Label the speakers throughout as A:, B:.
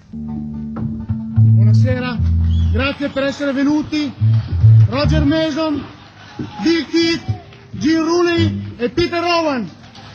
A: Buonasera, grazie per essere venuti. Roger Mason, Bill Keith, Gene Rooney e Peter Owen.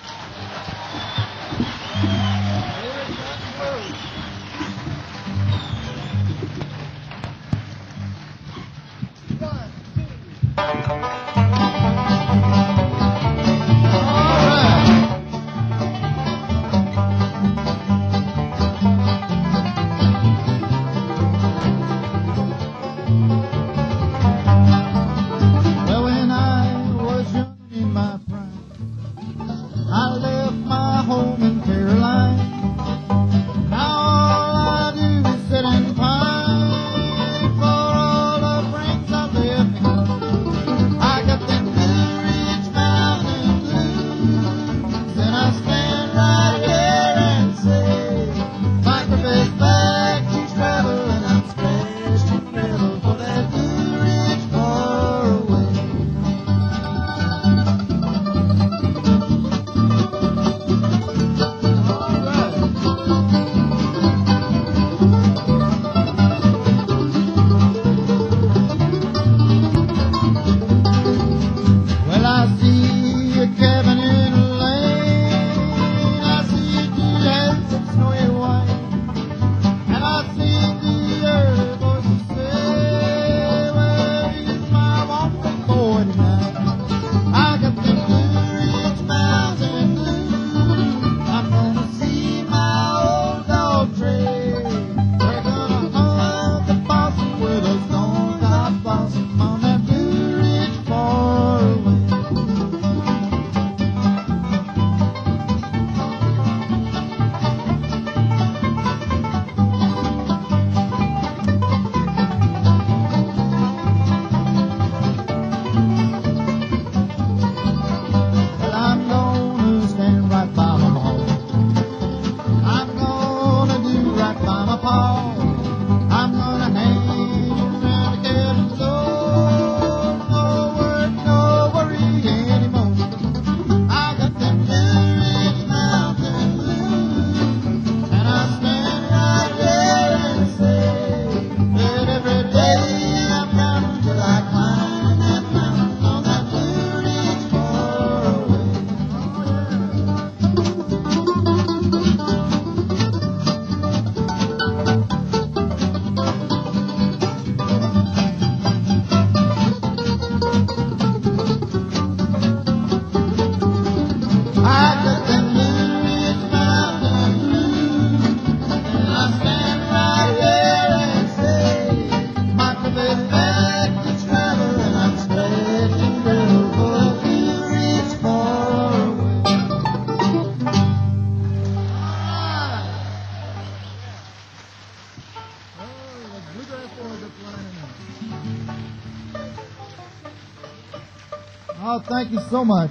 B: Oh, thank you so much.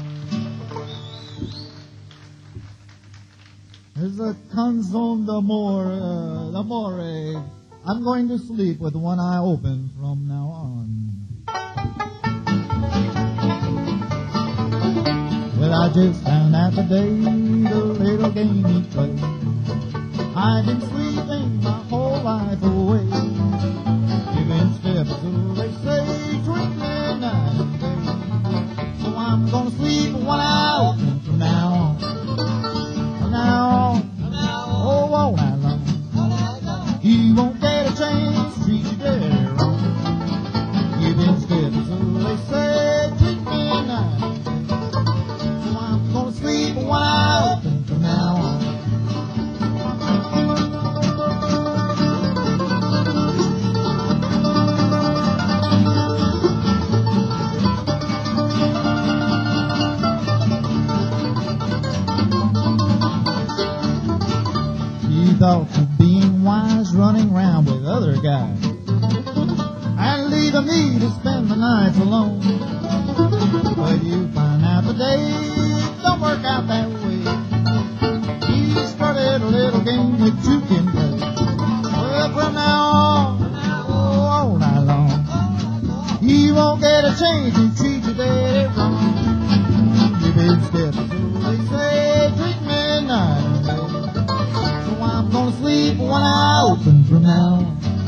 B: There's a canzone d'amore. I'm going to sleep with one eye open from now on. Well, I just found out today the little game he played. I've been sleeping my whole life away, giving steps, so they say, twinkling night and day. So I'm gonna sleep one eye open from now on. From now on, oh, all night long. You won't get a chance to treat you dirty wrong. Giving steps, so they say, twinkling night and day. So I'm gonna sleep one eye open from now on. Thought of being wise, running around with other guys and leaving me to spend the nights alone. But you find out today it don't work out that way. You started a little game that you can play. Well, from now on, oh, all night long, you won't get a chance to treat you daddy wrong. You've been steps, so they say, treat me night and day. I'm gonna sleep one hour. now.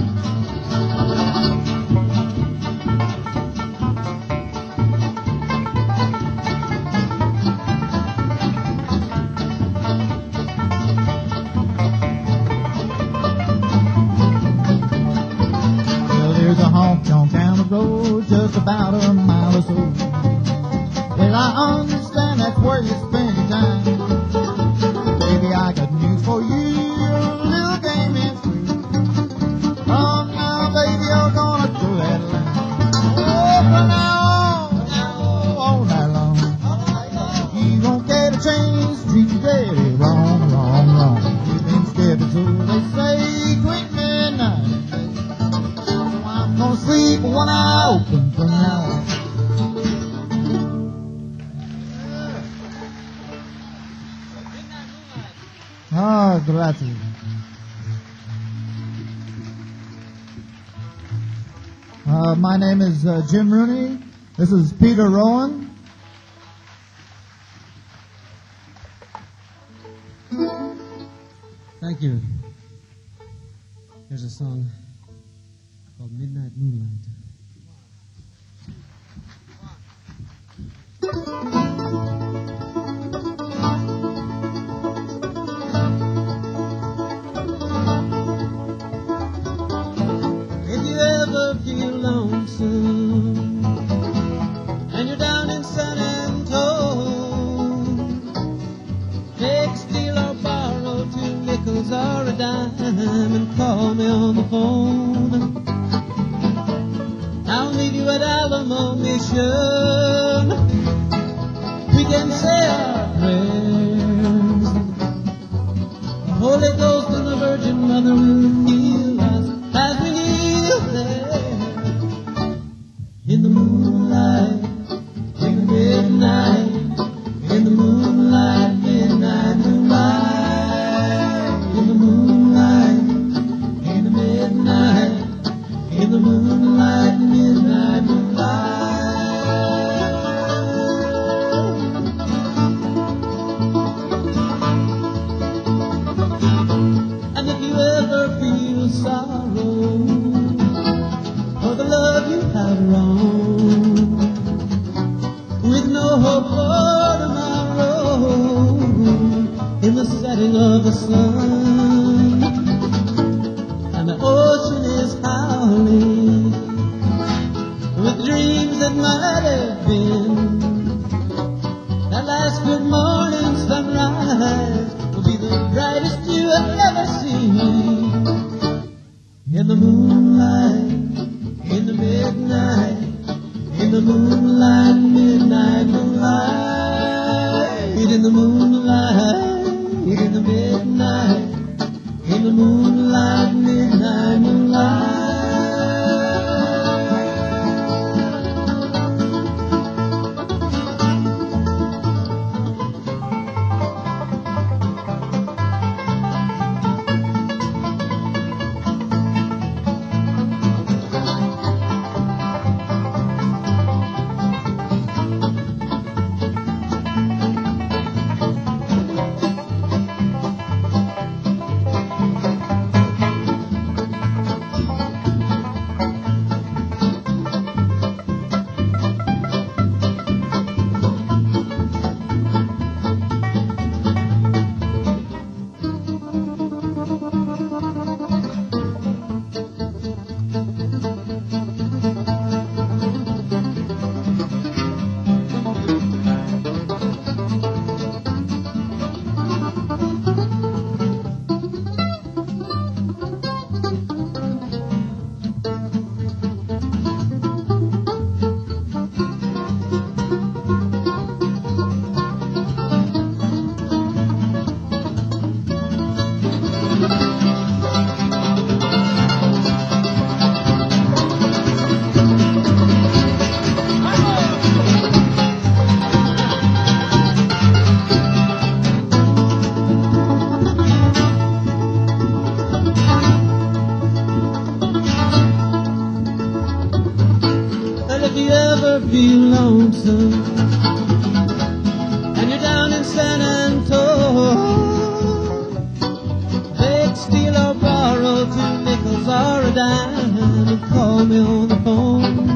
B: Well, there's a honky-tonk down the road, just about a mile or so. Well, I understand that's where you spend your time. Baby, I got news for you, your little game is through. From now, baby, you're gonna throw that line. Oh, from now on, all night long. You won't get a chance to treat your daddy wrong, wrong, wrong. You've been skipping, so they say, quick midnight. So I'm gonna sleep with one eye open from now on. Ah, grazie. My name is Jim Rooney. This is Peter Rowan.
C: Thank you. Here's a song called Midnight Moonlight. If you ever feel lonesome and you're down in San Antone, take, steal, or borrow 2 nickels or a dime and call me on the phone. I'll meet you at Alamo Mission. We can say our prayers. The Holy Ghost and the Virgin Mother will heal us as we kneel there in the moonlight, in the midnight, in the moonlight, midnight moonlight, in the moonlight, in the midnight, in the moonlight, midnight moonlight. And if you ever feel sorrow for the love you have wrong, with no hope for tomorrow, in the setting of the sun, and the ocean is howling with dreams that might have been, that last good morning sunrise will be the brightest you have ever seen. In the moonlight, in the midnight, in the moonlight, midnight moonlight, in the moonlight, in the midnight, in the moonlight, midnight moonlight. Feel lonesome and you're down in San Antone, take, steal, or borrow 2 nickels dime and call me on the phone.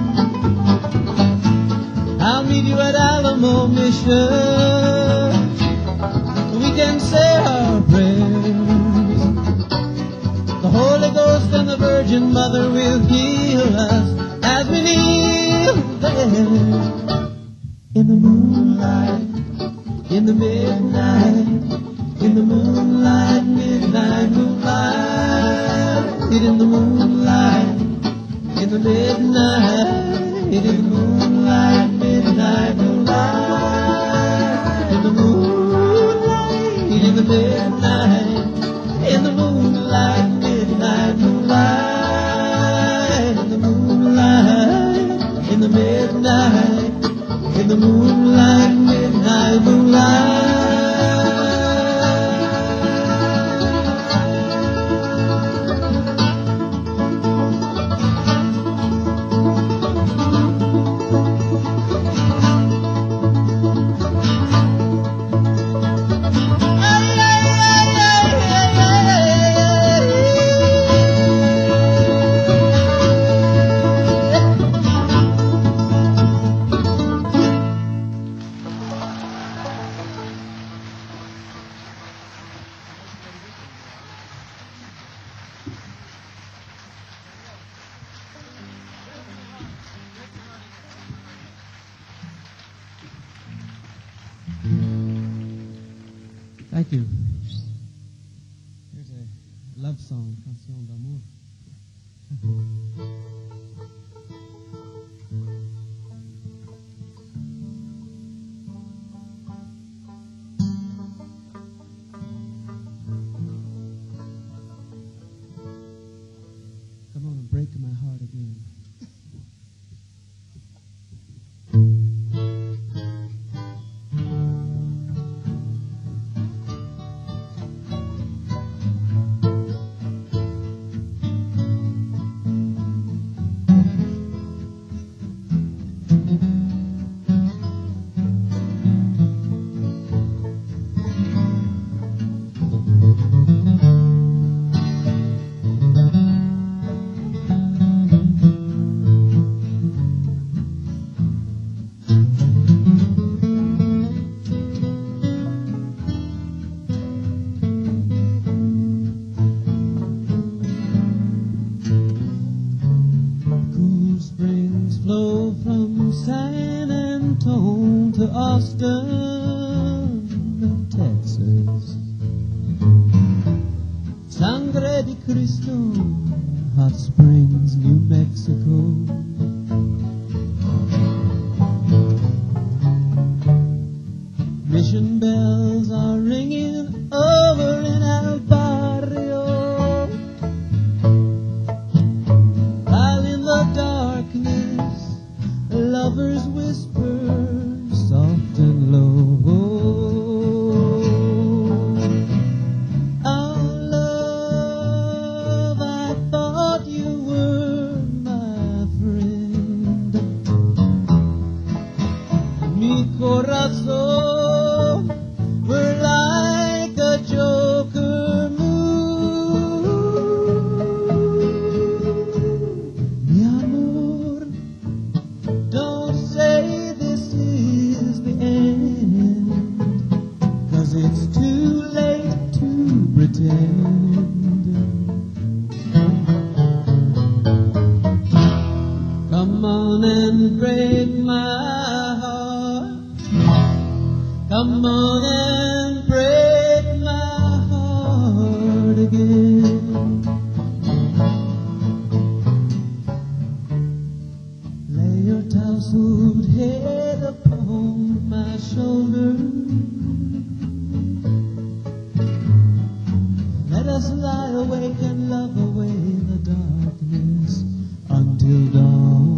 C: I'll meet you at Alamo Mission. We can say our prayers. The Holy Ghost and the Virgin Mother will heal us as we kneel there in the moonlight, in the midnight, in the moonlight, midnight moonlight, in the moonlight, in the midnight, in the moonlight, midnight moonlight, in the moonlight, in the midnight, in the moonlight, midnight moonlight, in the moonlight, in the midnight, in the moonlight, midnight moonlight. Thank you. Here's a love song, Canción d'Amour. Come on and break my heart again. Austin, Texas. Sangre de Cristo, Hot Springs, New Mexico. Mission bells are ringing over in El Barrio, while in the darkness lovers whisper soft and low. Our love, I thought you were my friend. Mi corazón were like a joker moon. Mi amor, don't say this is the end, 'cause it's too late to pretend. Come on and break my heart. Come on and break my heart again. Lay your tousled head upon my shoulder. Let us lie awake and love away the darkness until dawn.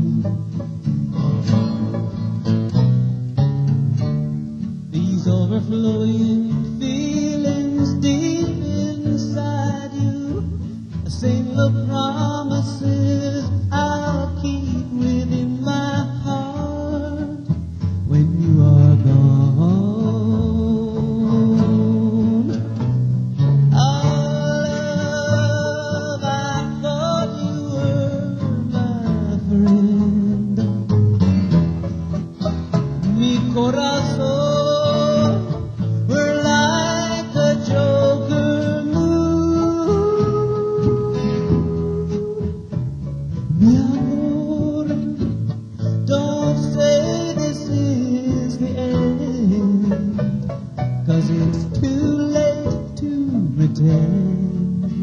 C: These overflowing feelings deep inside you sing the promises I'll keep within my heart when you are gone. Our love, I thought pretend.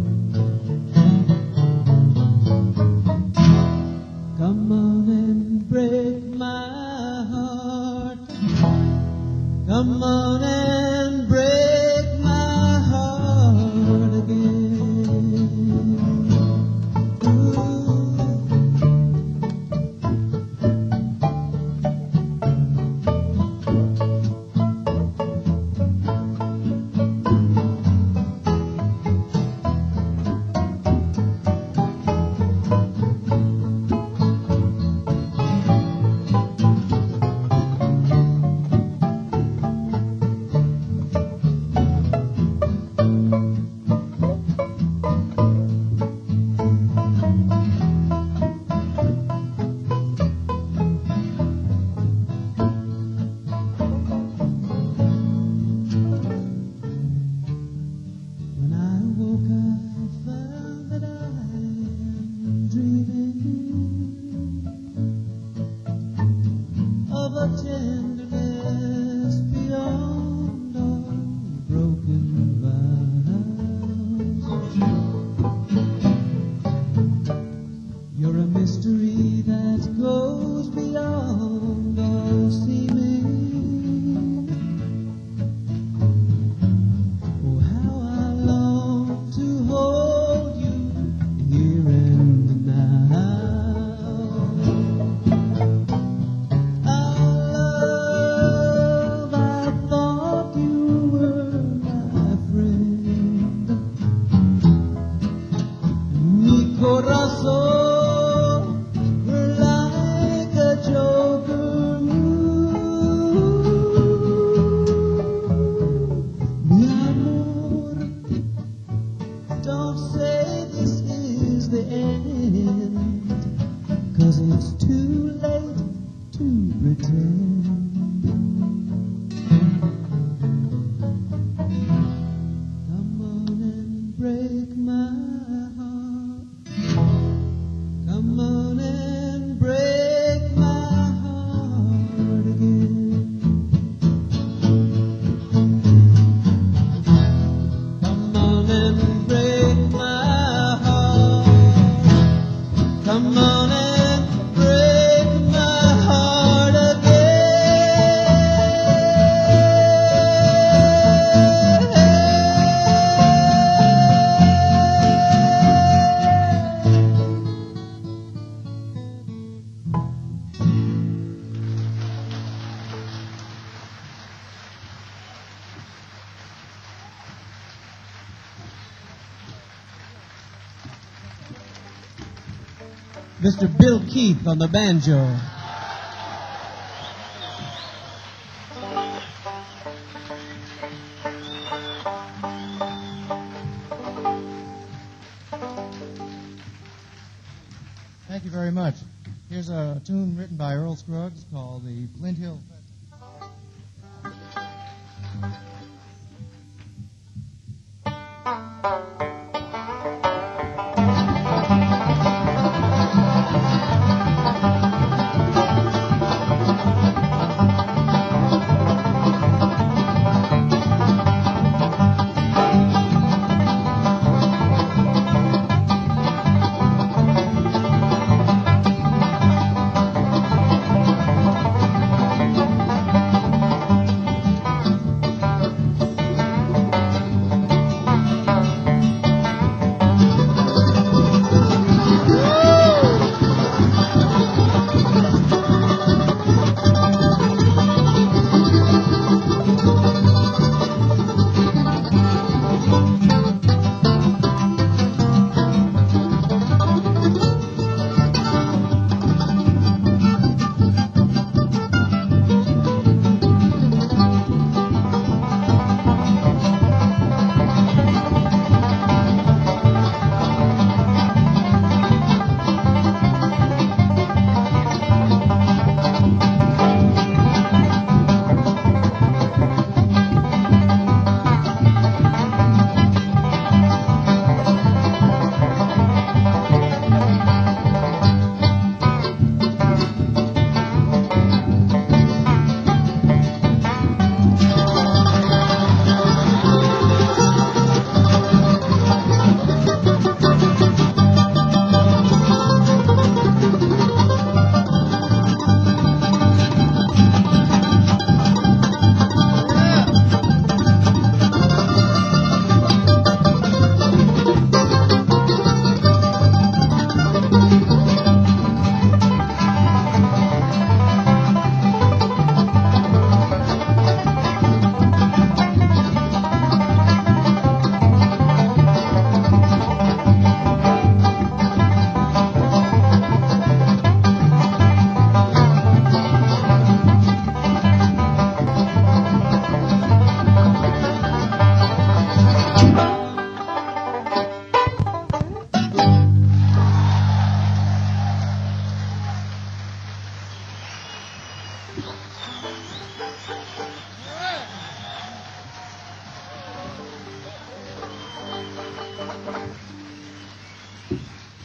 C: Come on and break my heart. Come on and break my heart again. Ooh. When I woke, I found that I am dreaming of a tenderness beyond all broken vows. You're a mystery that goes beyond all seeming. Oh, how I long to hold you here and now. Our love, I thought you were my friend. Mi corazón were like a joker. Mi amor, don't say this is the end, 'cause it's too late to pretend. Come on and break my heart. Come on and break my heart again. Come on and break my heart. Come on and break my heart Mr. Bill Keith on the banjo.
B: Thank you very much. Here's a tune written by Earl Scruggs called the Flint Hill Festival.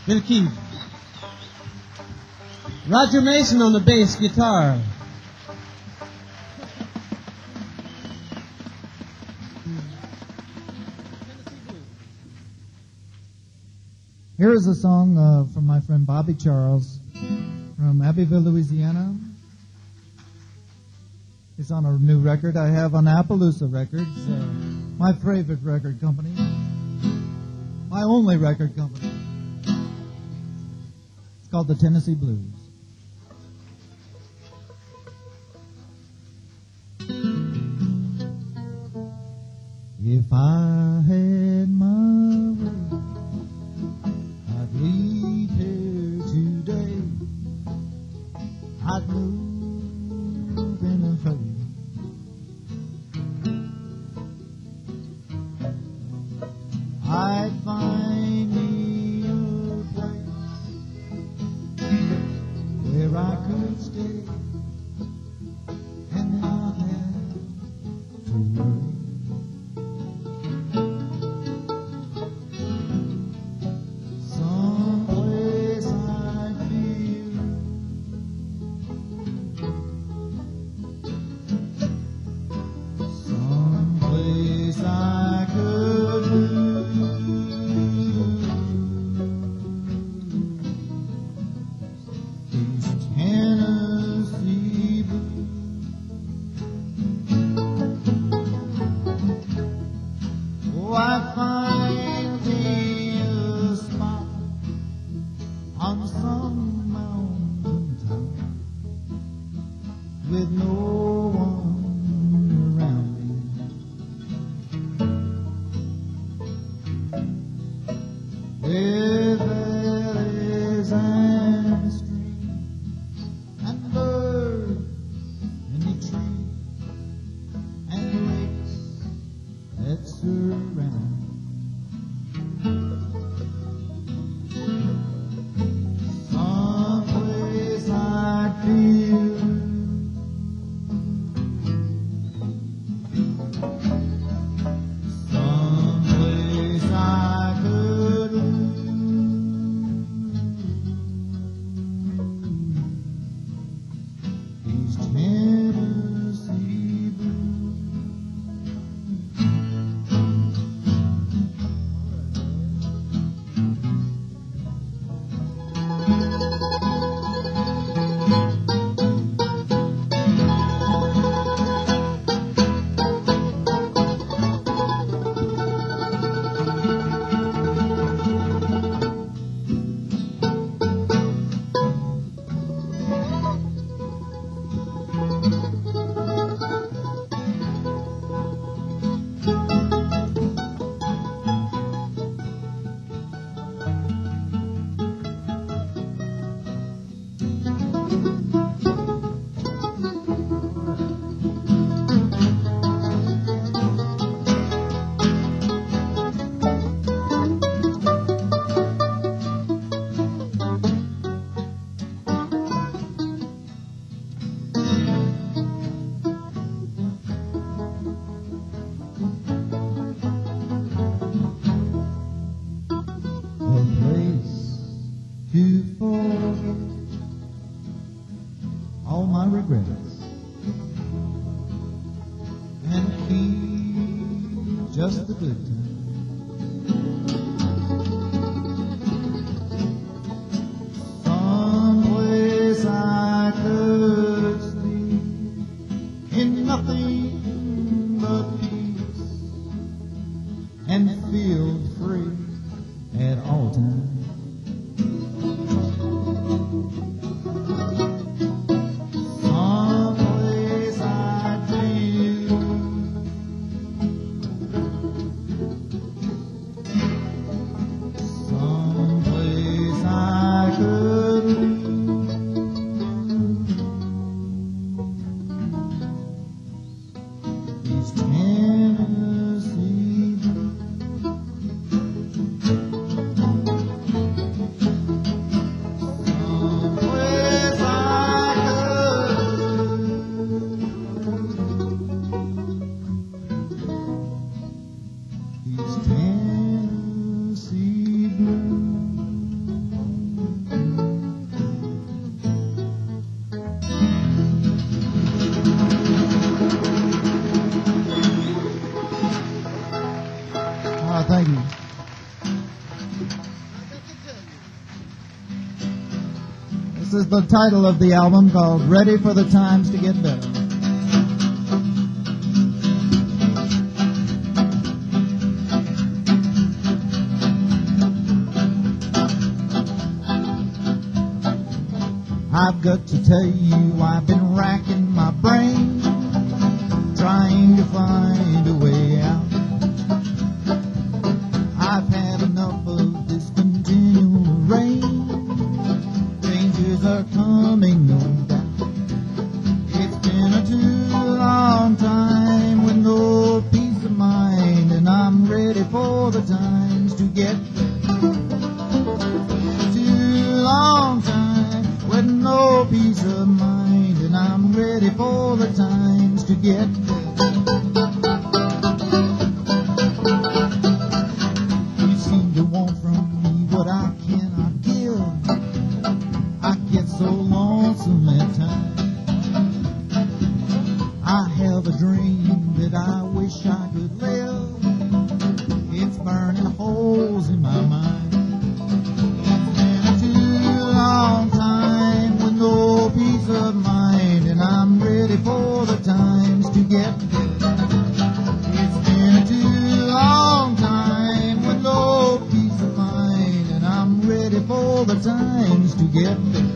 C: Bill Keith. Roger Mason on the bass guitar.
B: Here is a song from my friend Bobby Charles from Abbeville, Louisiana. It's on a new record I have on Appaloosa Records, my favorite record company, my only record company. It's called the Tennessee Blues. If I had my way, I'd leave here today. I'd move in a hurry. I'd find me a place where I could stay, and not have to worry. Someplace I feel someplace I could lose these Tennessee blues. Oh, I find me a spot on some mountain top with no one around me. With valleys and streams and birds in the trees and lakes that surround. Someplace I feel someplace I could lose these Tennessee blues. A place to forget all my regrets and keep just the good times. Someplace I could sleep in nothing but peace and feel free at all times. Someplace I feel someplace I could lose these Tennessee blues. Thank you. This is the title of the album called Ready for the Times to Get Better. I've got to tell you, I've been racking my brain, trying to find a way out. I've had enough of this continual rain. Dangers are coming, no doubt. It's been a too long time with no peace of mind, and I'm ready for the times to get better. Too long time with no peace of mind, and I'm ready for the times to get better. You seem to want from me what I cannot give. I get so lonesome at times. I have a dream that I wish I could live. It's burning holes in my mind. It's been a too long time with no peace of mind, and I'm ready for the times to get better. It's been a too long time with no peace of mind, and I'm ready for the times to get better.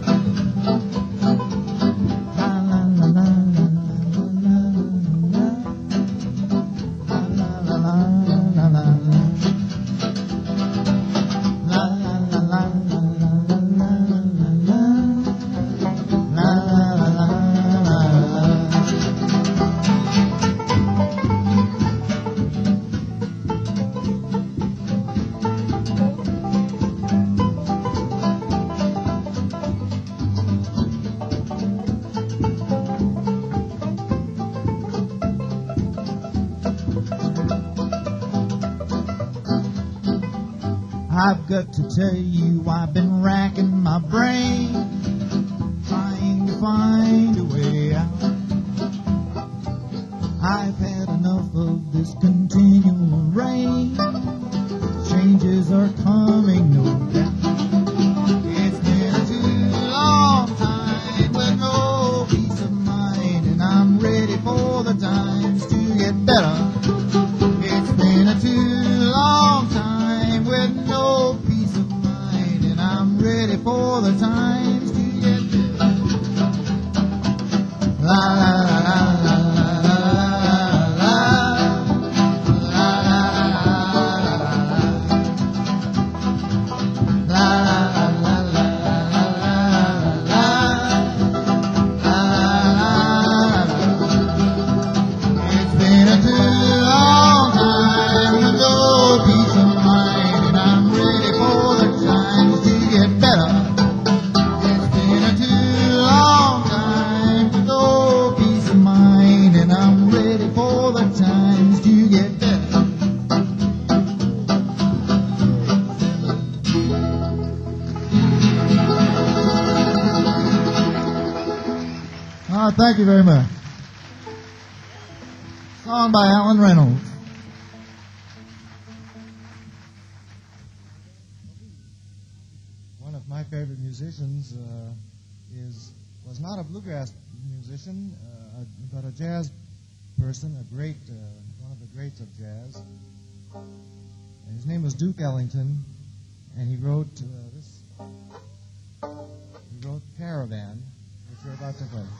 B: I've got to tell you, I've been racking my brain, trying to find a way out. I've had enough of this continual rain. Changes are coming, no doubt. It's been a too long time with no peace of mind, and I'm ready for the times to get better. It's been a too long time with no peace of mind, and I'm ready for the times to get better. La la la la la la la la la la. It's been a too long time with no peace of mind, and I'm ready for the times to get better. It's been a too long time with no peace of mind, and I'm ready for the times to get better. Thank you very much. Song by Alan Reynolds.
D: One of my favorite musicians was not a bluegrass musician, but a jazz person, one of the greats of jazz. And his name was Duke Ellington, and he wrote Caravan, which we're about to play.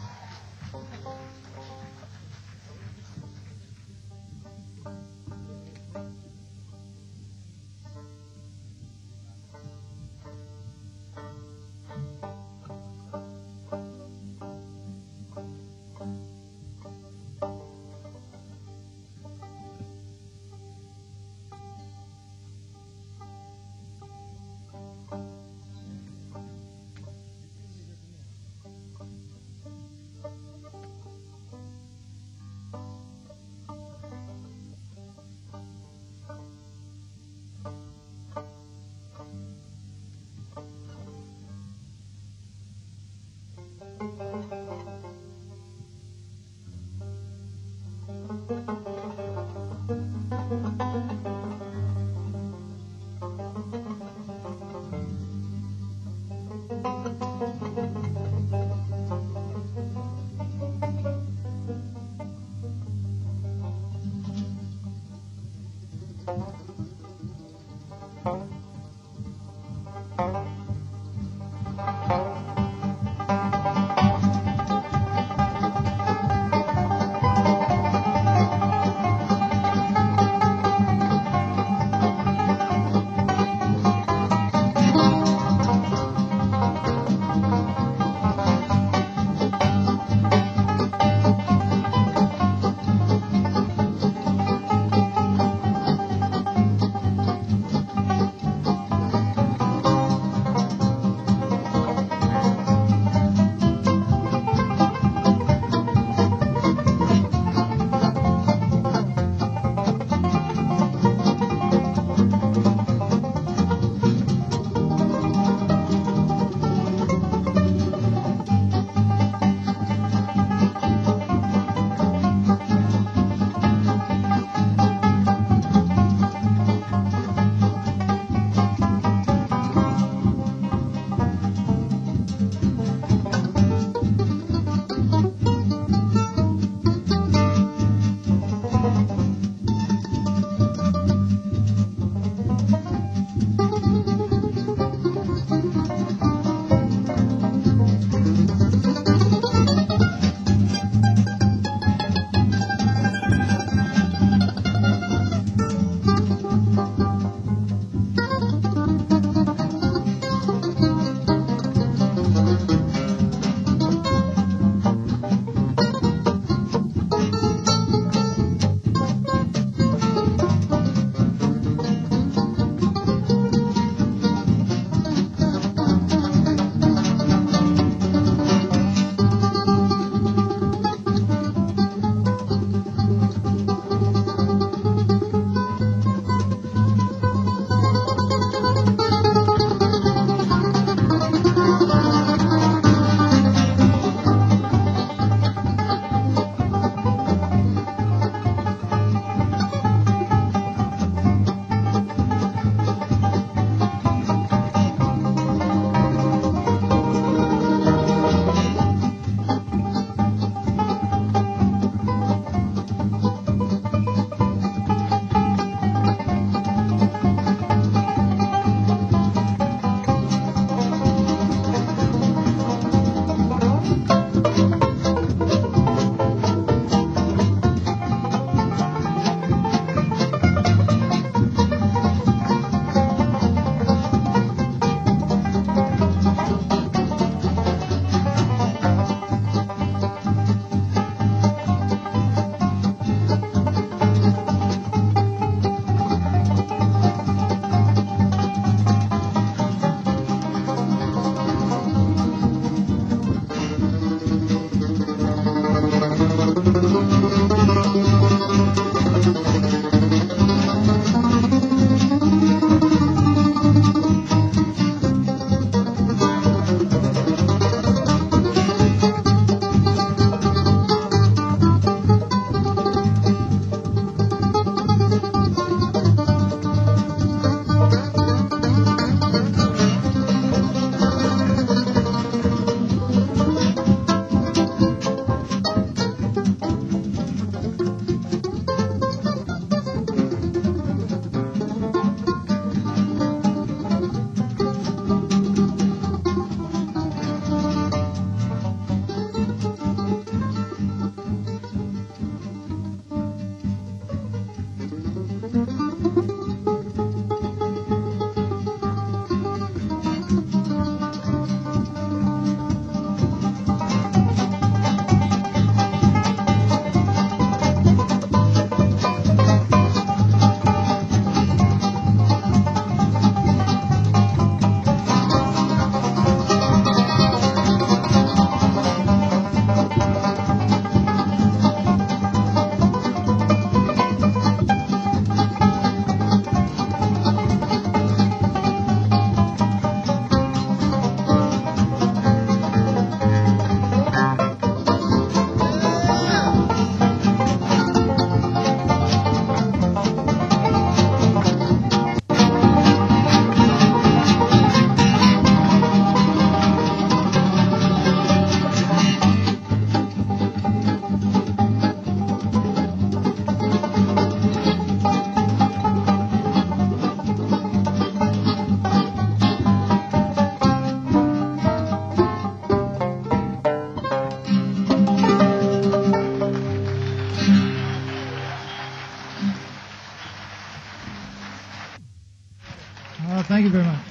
B: Thank you very much.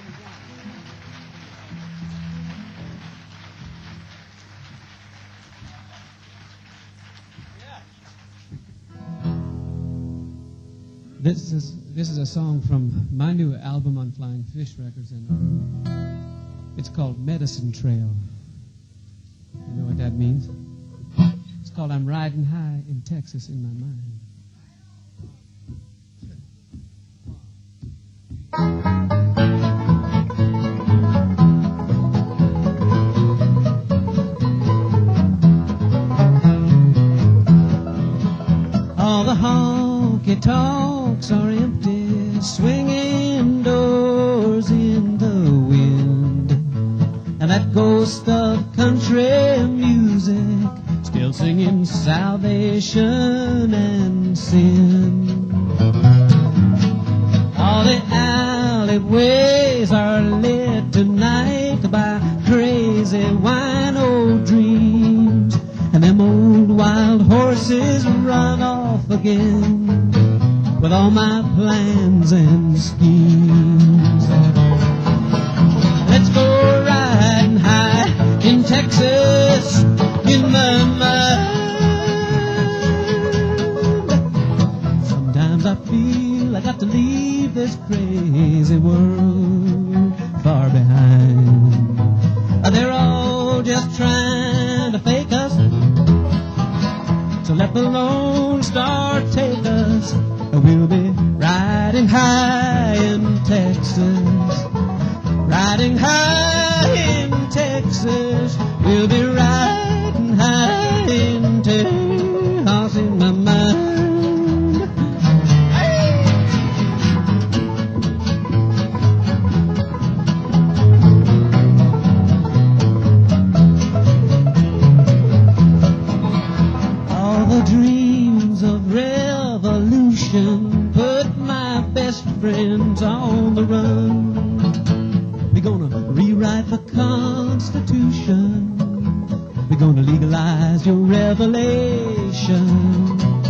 C: This is a song from my new album on Flying Fish Records, and it's called Medicine Trail. You know what that means? It's called I'm Riding High in Texas in My Mind. All the honky tonks are empty, swinging doors in the wind, and that ghost of country music still singing salvation and sin. All the alleyways are lit tonight by crazy wino dreams, and them old wild horses run off again with all my plans and schemes. Let's go riding high in Texas in my mind. Sometimes I feel I got to leave this crazy world far behind. They're all just trying to fake us, so let the Lone Star take us. We'll be riding high in Texas, riding high in Texas. We'll be riding high in Texas in my mind. All the dreams of revolution put my best friends on the run. We're gonna rewrite the Constitution. We're gonna legalize your revelation.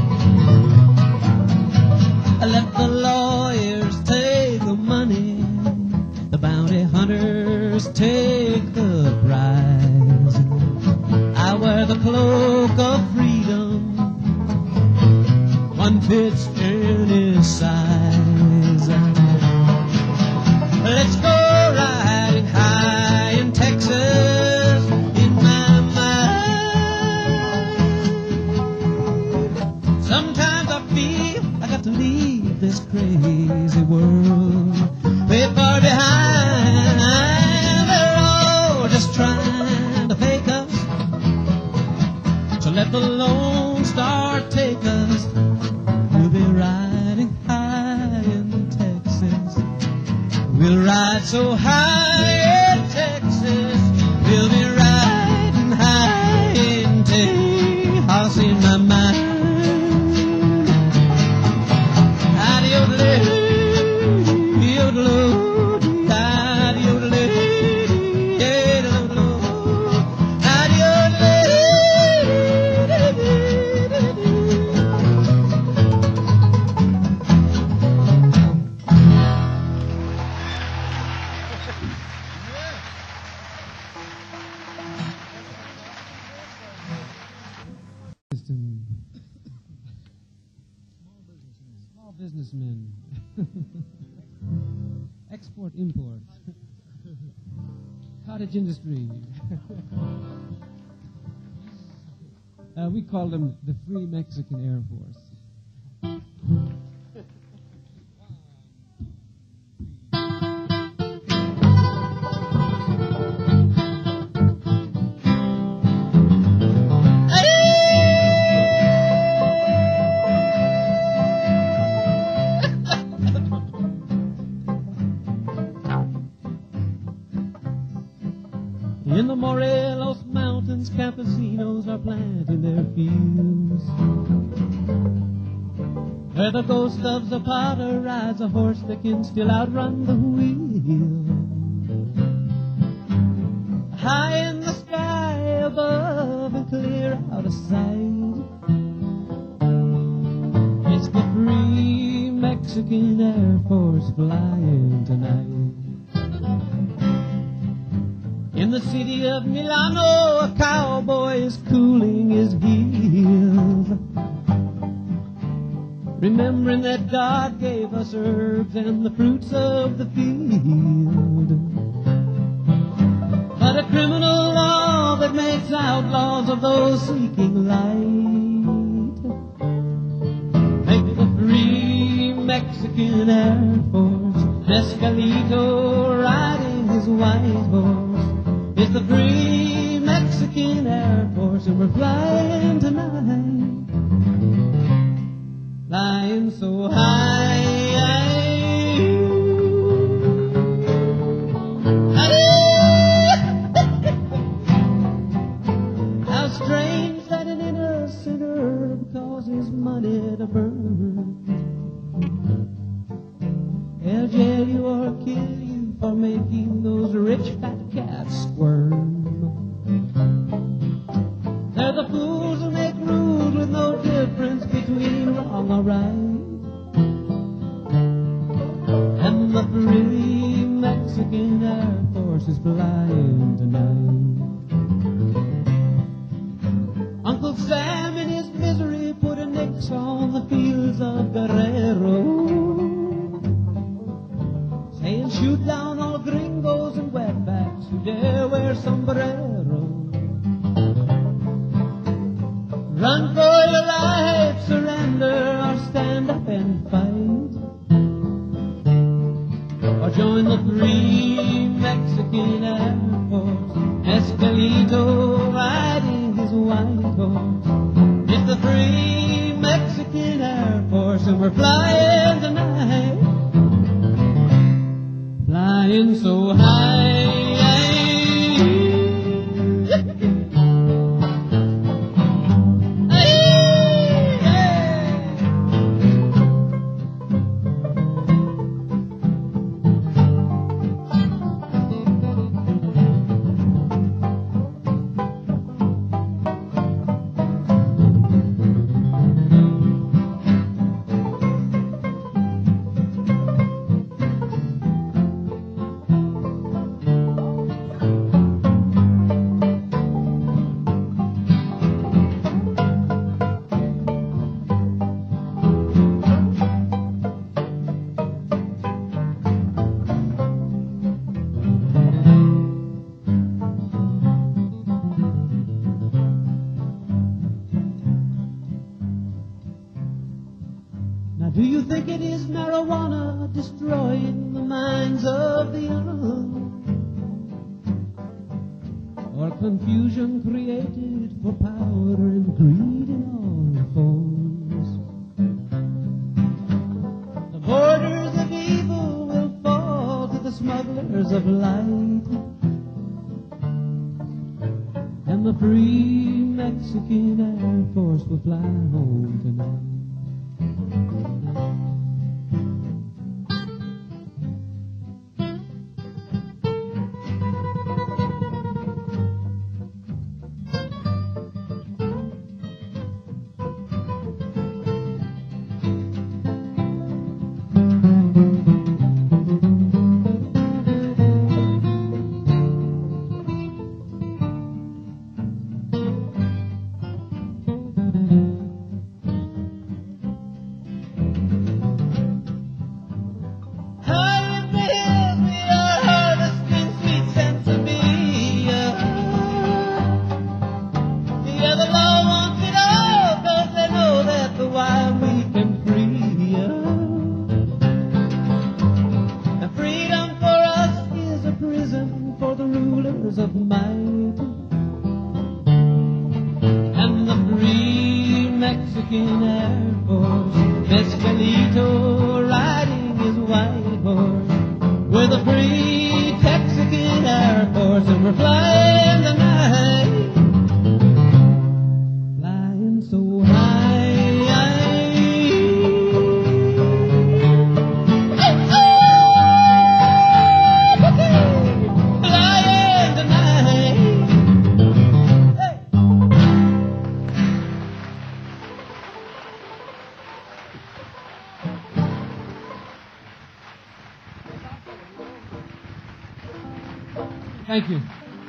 C: Let the lawyers take the money, the bounty hunters take the prize. I wear the cloak of freedom, one fits any size. Let's go riding high in Texas in my mind. Sometimes I feel I got to leave this crazy world way far behind. They're all just trying to fake us, so let the Lone Star take us. We'll be riding high in Texas. We'll ride so high in Texas. We'll be riding high in Texas in my mind. Adios, Small businessmen. Export, import. Cottage industry. We call them the Free Mexican Air Force. In the Morelos Mountains, campesinos are planting their fields, where the ghost of Zapata rides a horse that can still outrun the wheel. High in the sky above and clear out of sight, it's the Free Mexican Mexican Air Force flying tonight. In the city of Milano, a cowboy is cooling his heels, remembering that God gave us herbs and the fruits of the field. But a criminal law that makes outlaws of those seeking light make the free Mexican Air Force, Mescalito riding his white horse. It's the free Mexican Air Force, and we're flying tonight, flying so high. How strange that an innocent herb causes money to burn. They'll jail you or kill you for making those rich fat cats squirm. They're the fools who make rules with no difference between wrong or right. And the free Mexican Air Force is flying tonight. Uncle Sam in his misery put a nix on the fields of Guerrero, saying shoot down all gringos and wetbacks who dare wear sombrero. Run for your life, surrender, or stand up and fight, or join the free Mexican Air Force, Escalito riding his white horse. It's the free Mexican Air Force, and we're flying tonight, flying so high. Do you think it is marijuana destroying the minds of the young, or confusion created for power and greed in all forms? The borders of evil will fall to the smugglers of light, and the free Mexican Air Force will fly home tonight. Mexican Air Force, Mescalito riding his white horse. We're the free Texican Air Force, and we're flying tonight, flying so high. Flying tonight. Thank you.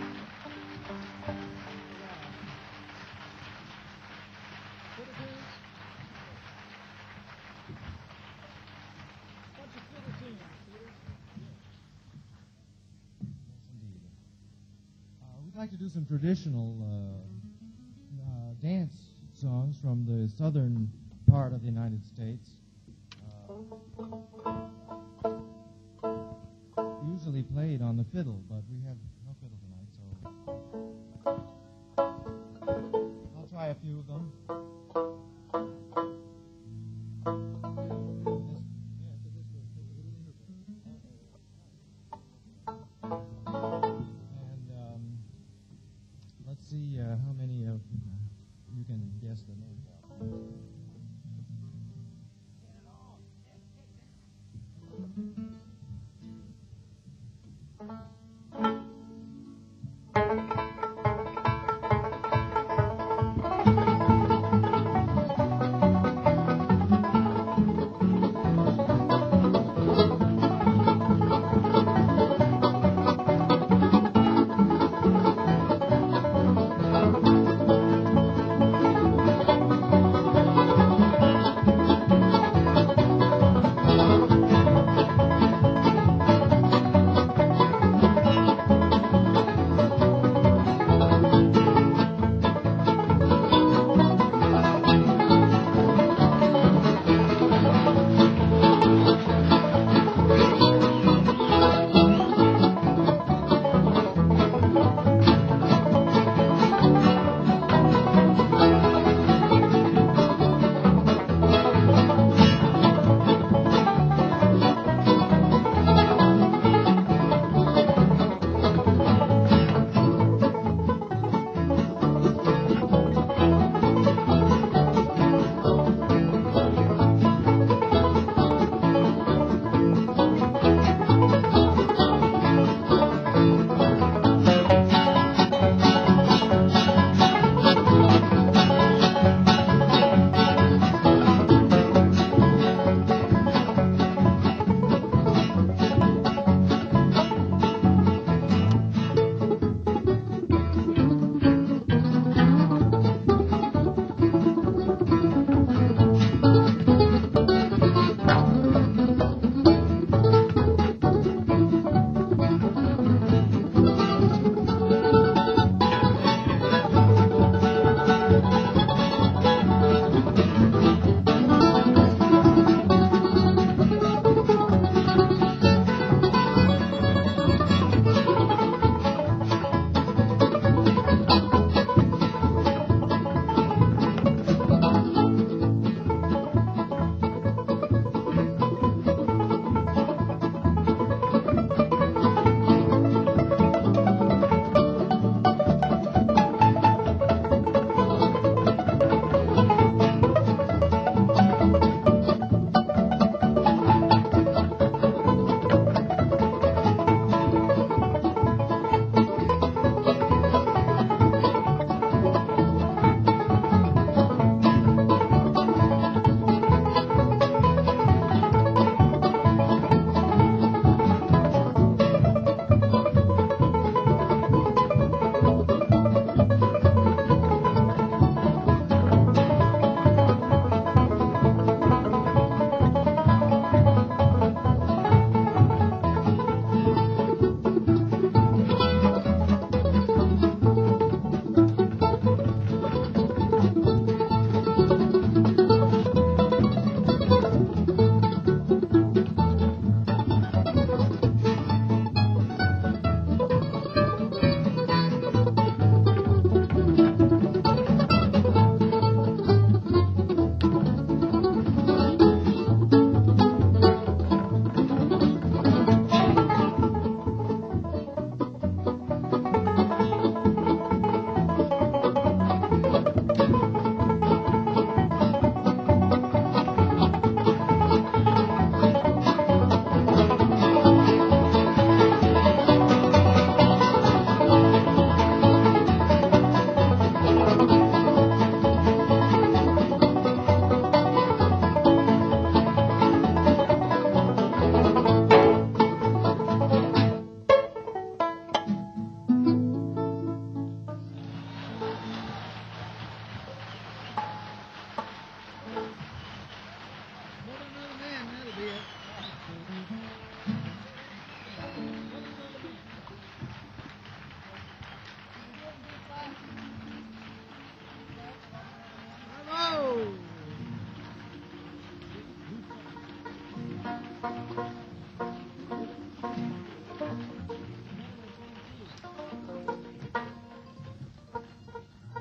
D: Indeed. We'd like to do some traditional dance songs from the southern part of the United States. Usually played on the fiddle, but we have no fiddle tonight, so I'll try a few of them. And let's see how many of you can guess the names of.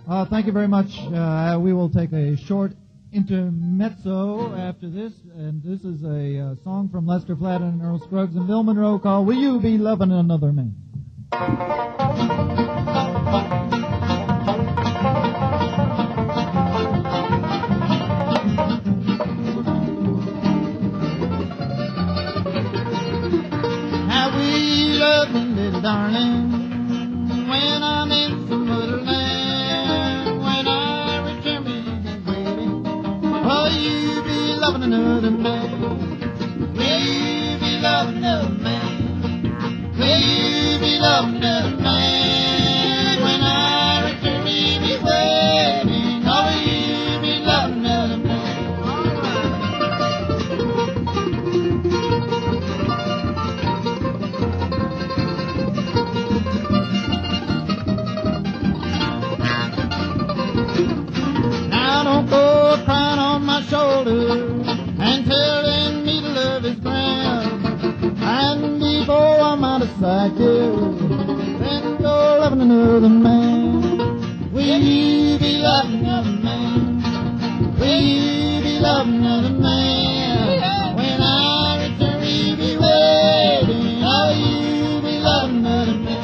B: Thank you very much. We will take a short intermezzo after this, and this is a song from Lester Flatt and Earl Scruggs and Bill Monroe called "Will You Be Loving Another Man?" How will you love me, little darling, when I'm in some other land? When I return, will you be waiting? Will you be loving another man? Will you be loving another man? Will you be loving another man? When I return, will you be waiting? Or will you be loving another man? Now don't go crying on my shoulder and telling me to love is grand. And before I'm out of sight, dear, then go loving another man. Will you be loving another man? Will you be loving another man? When I return, will you be waiting? Or will you be loving another man?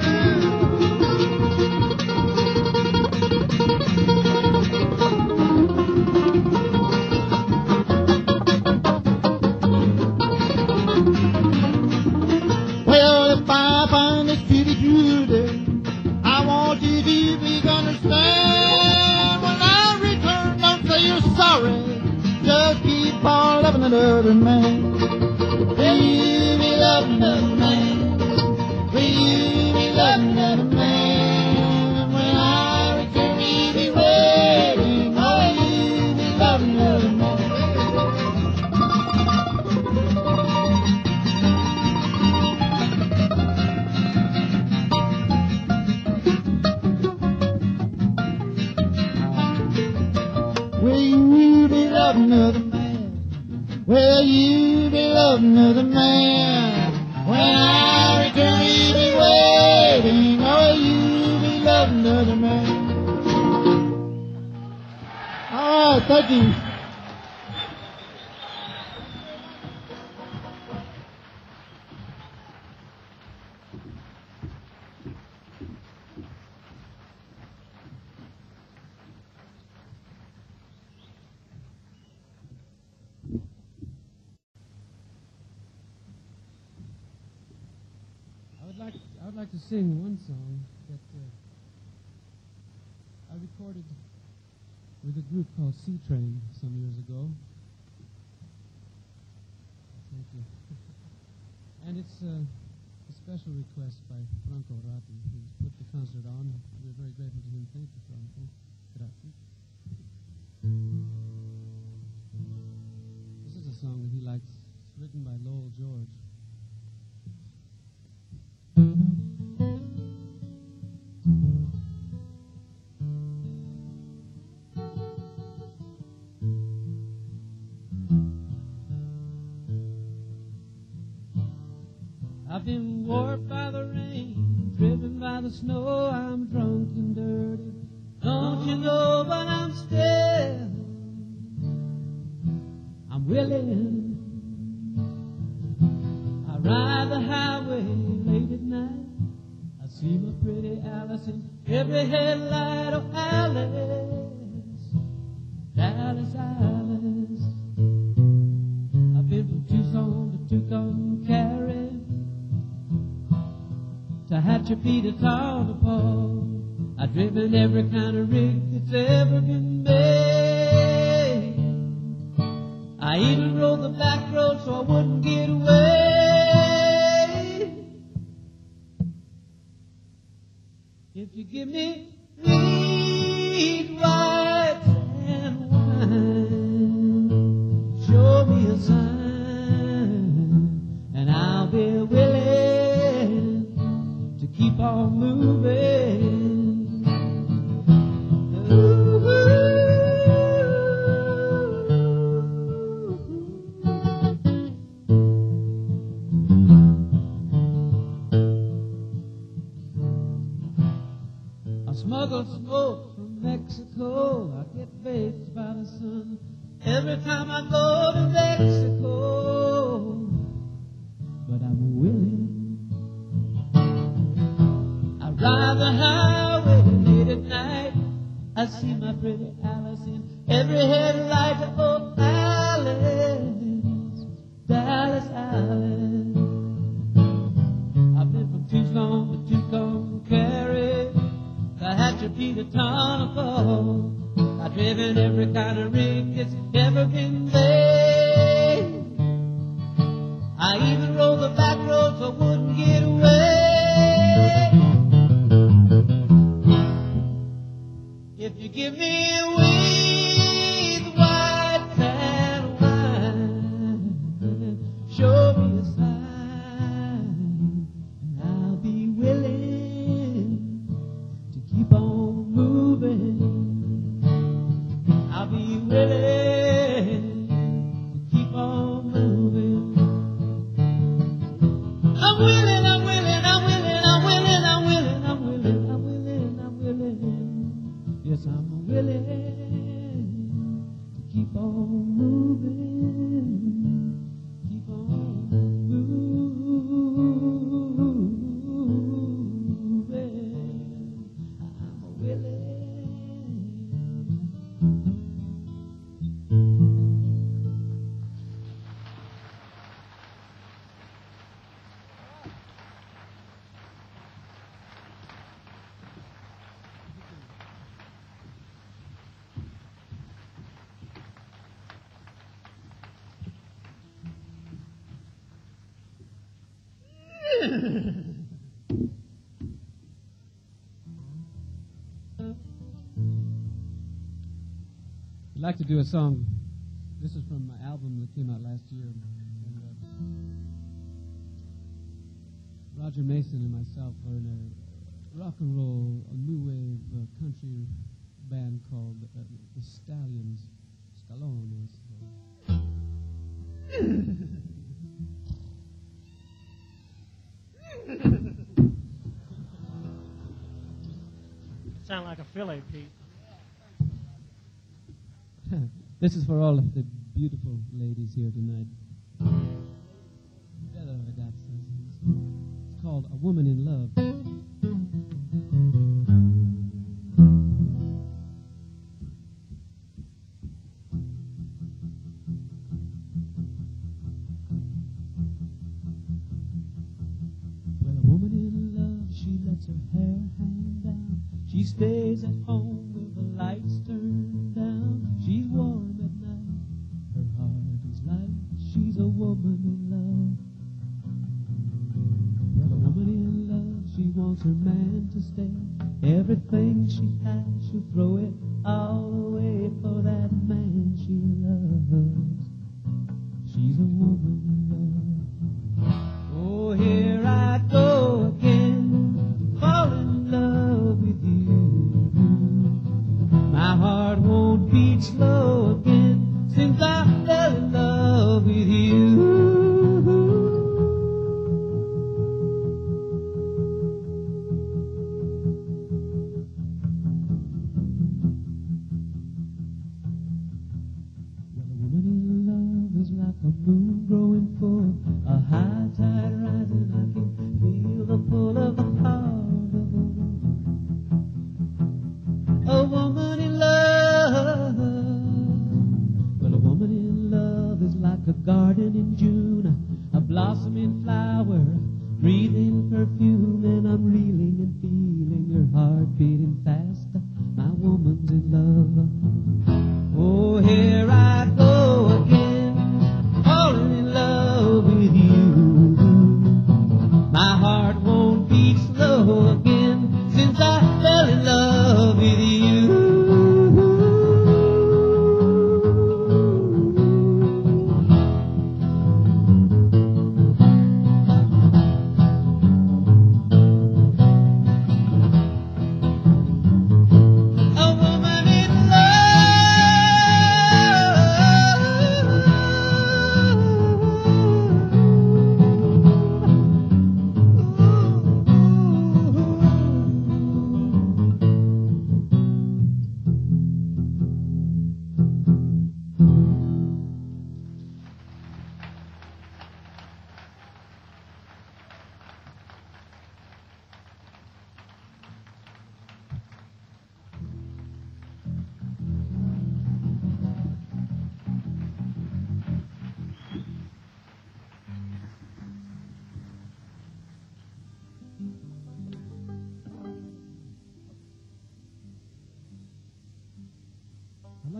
B: Well, if I find this pretty true day, I want you to please understand. When I return, don't say you're sorry. Just keep on loving another man. Will you be loving another man? Will you be loving another man? When I return, will you be waiting? Or will you be loving another man? Will you be loving another man? Will you be loving another man? When I return, will you be waiting? Or will you be loving another man? All right, thank you.
C: I would like to sing one song that I recorded with a group called Sea Train some years ago. Thank you. And it's a special request by Franco Ratti, who's put the concert on. We're very grateful to him. Thank you, Franco. Grazie. This is a song that he likes. It's written by Lowell George. I've been warped by the rain, driven by the snow, I'm drunk and dirty. Don't you know, but I'm still, I'm willing. I ride the highway late at night, I see my pretty Alice in every headlight. Oh, Alice, Alice, Alice. I've been from Tucson to Tucumcari, to Hatchapee to Taunapaw. I've driven every kind of rig that's ever been made. I even rode the back road so I wouldn't get away. If you give me sweet white and wine, show me a sign, and I'll be willing to keep on moving. I smuggled smoke from Mexico, I get baked by the sun. Every time I go to Mexico, but I'm willing. I ride the highway late at night. I see my pretty Alice in every headlight. Oh, Alice, Dallas Alice. I've been from Tucson to Tucumcari, Tehachapi to Tonopah. I've driven every kind of rig that's ever been made. I even rode the back roads so I wouldn't get away. If you give me a weed, white and wine, show me a sign, and I'll be willing to keep on moving. I'll be willing to keep on moving. I'm willing, I'm willing, I'm willing, I'm willing, I'm willing, I'm willing, I'm willing, I'm willing. Yes, I'm willing to keep on moving, keep on moving. I'm willing. I'd like to do a song. This is from my album that came out last year. And, Roger Mason and myself are in a rock and roll, a new wave country band called the Stallions. Stallones.
E: Sound like a filly, Pete.
C: This is for all of the beautiful ladies here tonight. It's called A Woman in Love. Well, a woman in love, she lets her hair hang down. She stays at home with the lights turned down. She's warm at night, her heart is light. She's a woman in love. Well, a woman in love, she wants her man to stay. Everything she has, she'll throw it all away for that man she loves. She's a woman in love. Oh, here I go again, fall in love with you. My heart won't beat slow again since I fell in love with you. Well, a woman in love is like a moon growing full, a high tide rising. I can feel the pull of the heart of a woman in love. Well, a woman in love is like a garden in June, a blossoming flower, breathing perfume, and I'm reeling and feeling her heart beating fast. My woman's in love. Oh, here I go again, falling in love with you. My heart won't beat slow again since I fell in love with you.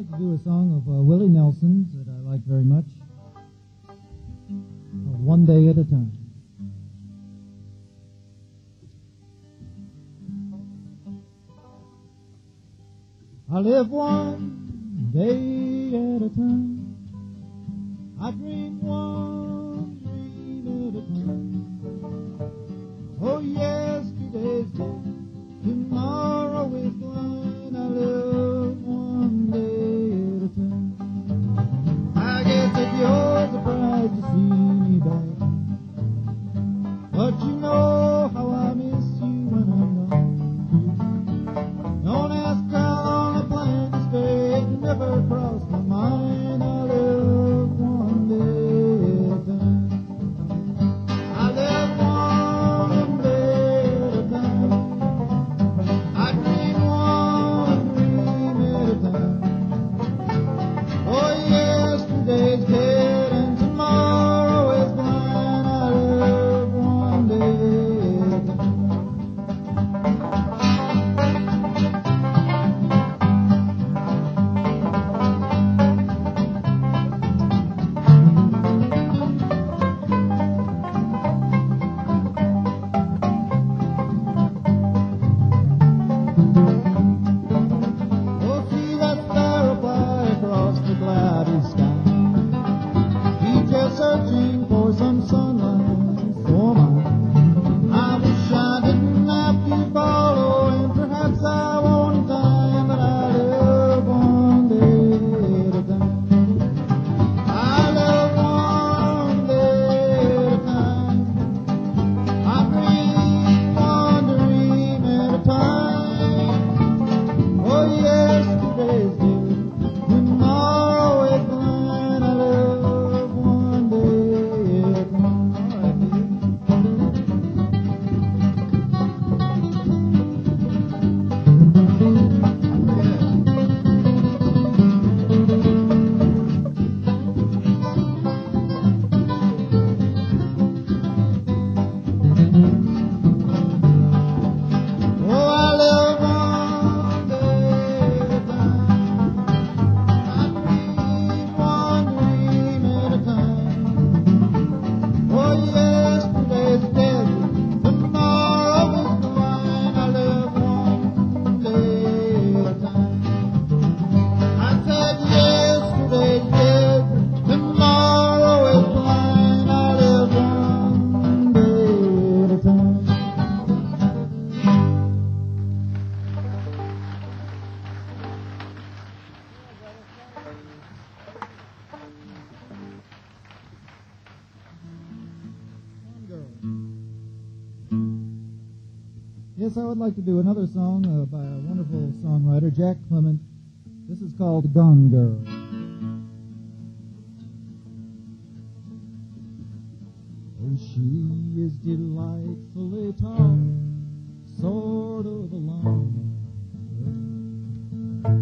B: like to do a song of Willie Nelson's that I like very much. One Day at a Time. I live one day at a time. I dream one dream at a time. Oh, yesterday's dead, tomorrow is blind. I live one day at a time. I guess if you're surprised to see me back, but you know how I miss you when I'm gone. Don't ask how long I plan to stay, it never crossed my mind. I live one day at a time. I live one day at a time. I dream one dream at a time. Oh, yesterday's dead and tomorrow is blind. I live one day at a time. Oh, see that sparrow fly across the cloudy sky. He's just searching for some sunlight for mine. I wish I didn't have to follow, and perhaps I won't in time, but I live one day at a time. I live one day at a time. I dream one dream at a time. Oh, yesterday's dead, tomorrow is blind. I live one day at a time. All right, baby. Oh, I live one day at a time. I dream one dream at a time. Oh, yesterday's dead, tomorrow is blind. I live one day at a time. I said yesterday's dead, tomorrow is blind. I live one day at a time. Yes, I would like to do another song by a wonderful songwriter, Jack Clement. This is called Gone Girl. Oh, she is delightfully tall, sort of a long girl.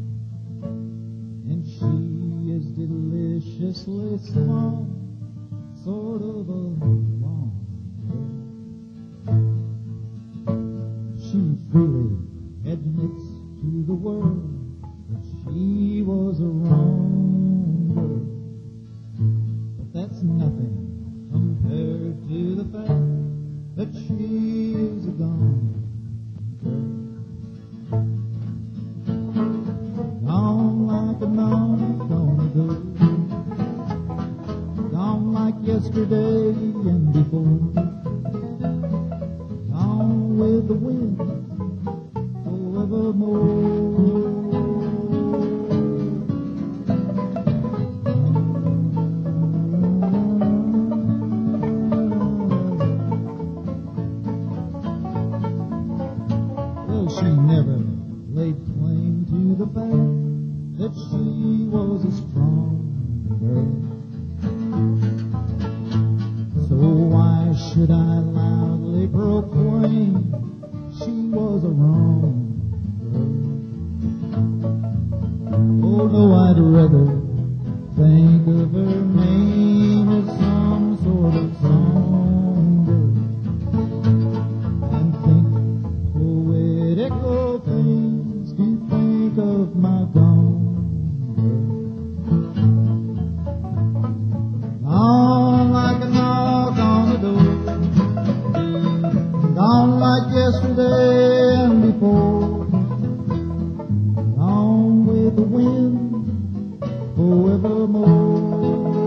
B: And she is deliciously small, sort of a long girl. She freely admits to the world that she was a wrong girl. But that's nothing compared to the fact that she is a gone girl. Gone like a gone girl. Gone like yesterday and before. Gone with the wind forevermore. Well, she never laid claim to the fact that she was a strong girl. So why should I loudly proclaim she was a wrong girl? Oh no, I'd rather think of her name as some sort of song girl and think poetical things to think of my gone yesterday and before. Gone with the wind forevermore.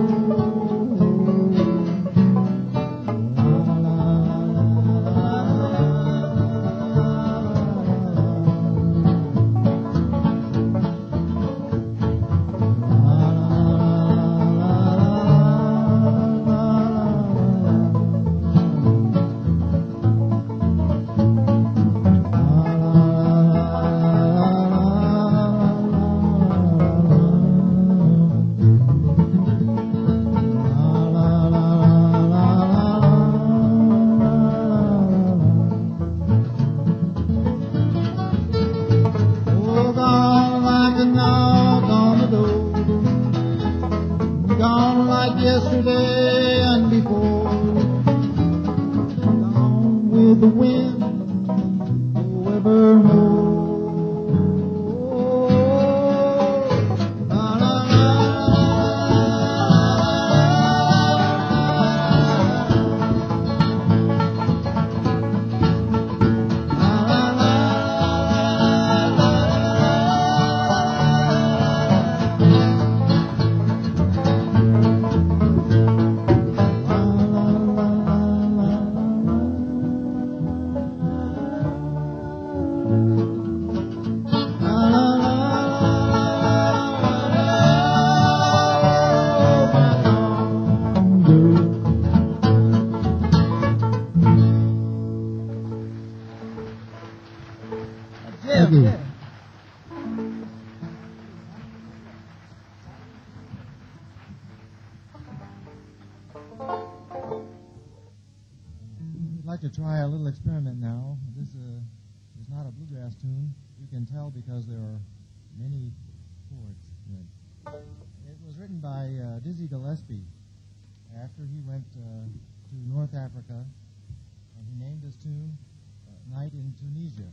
B: Oh, gone like a knock on the door. Gone like yesterday and before. Gone with the wind forevermore. La, la,
C: Jim.
B: you. I'd like to try a little experiment now. This is not a bluegrass tune. You can tell because there are many chords in it. It was written by Dizzy Gillespie after he went to North Africa, and he named his tune Night in Tunisia.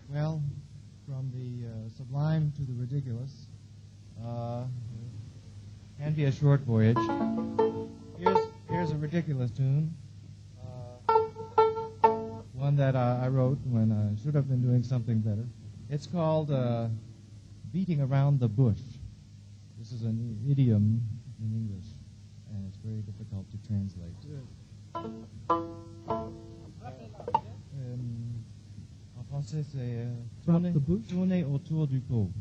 D: Well, from the sublime to the ridiculous can be a short voyage. Here's a ridiculous tune, one that I wrote when I should have been doing something better. It's called Beating Around the Bush. This is an idiom in English, and it's very difficult to translate. En français, c'est tourner autour du pot.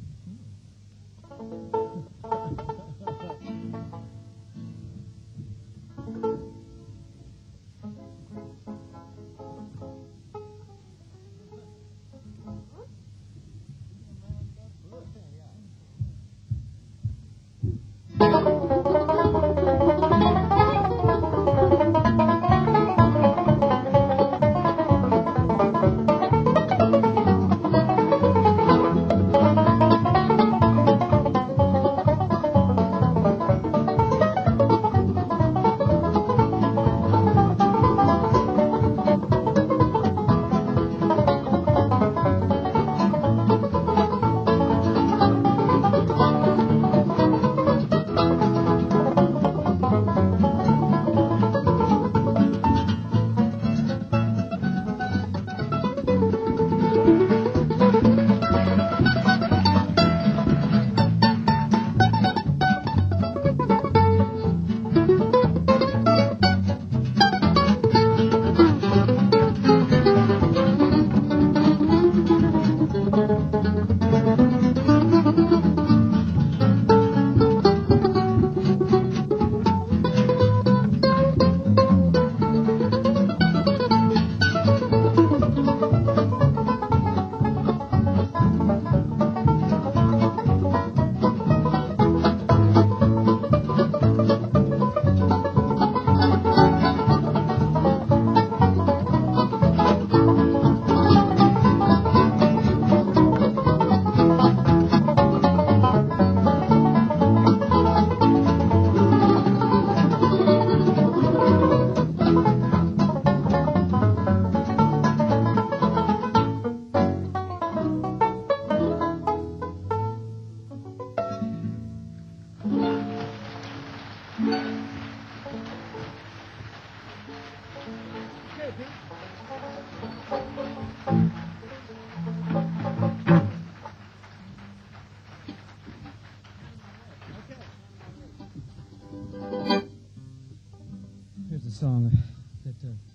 C: Here's a song that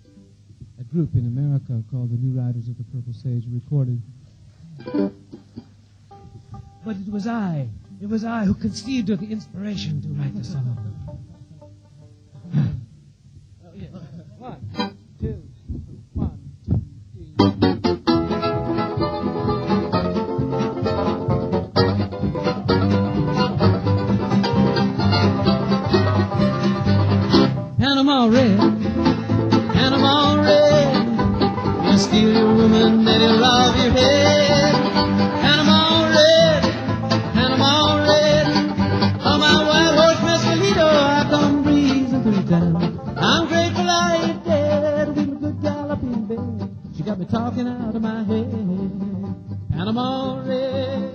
C: a group in America called the New Riders of the Purple Sage recorded. But it was I who conceived of the inspiration to write the song. Oh, yeah. 1, 2, 1, 2, 3. Panama Red, Panama Red, you steal your woman, then you rob your head. Panama Red, Panama Red, on my wild horse Mescalito, I come breezing through town. I'm grateful I ain't dead, with my good gal up in bed. She got me talking out of my head. Panama Red.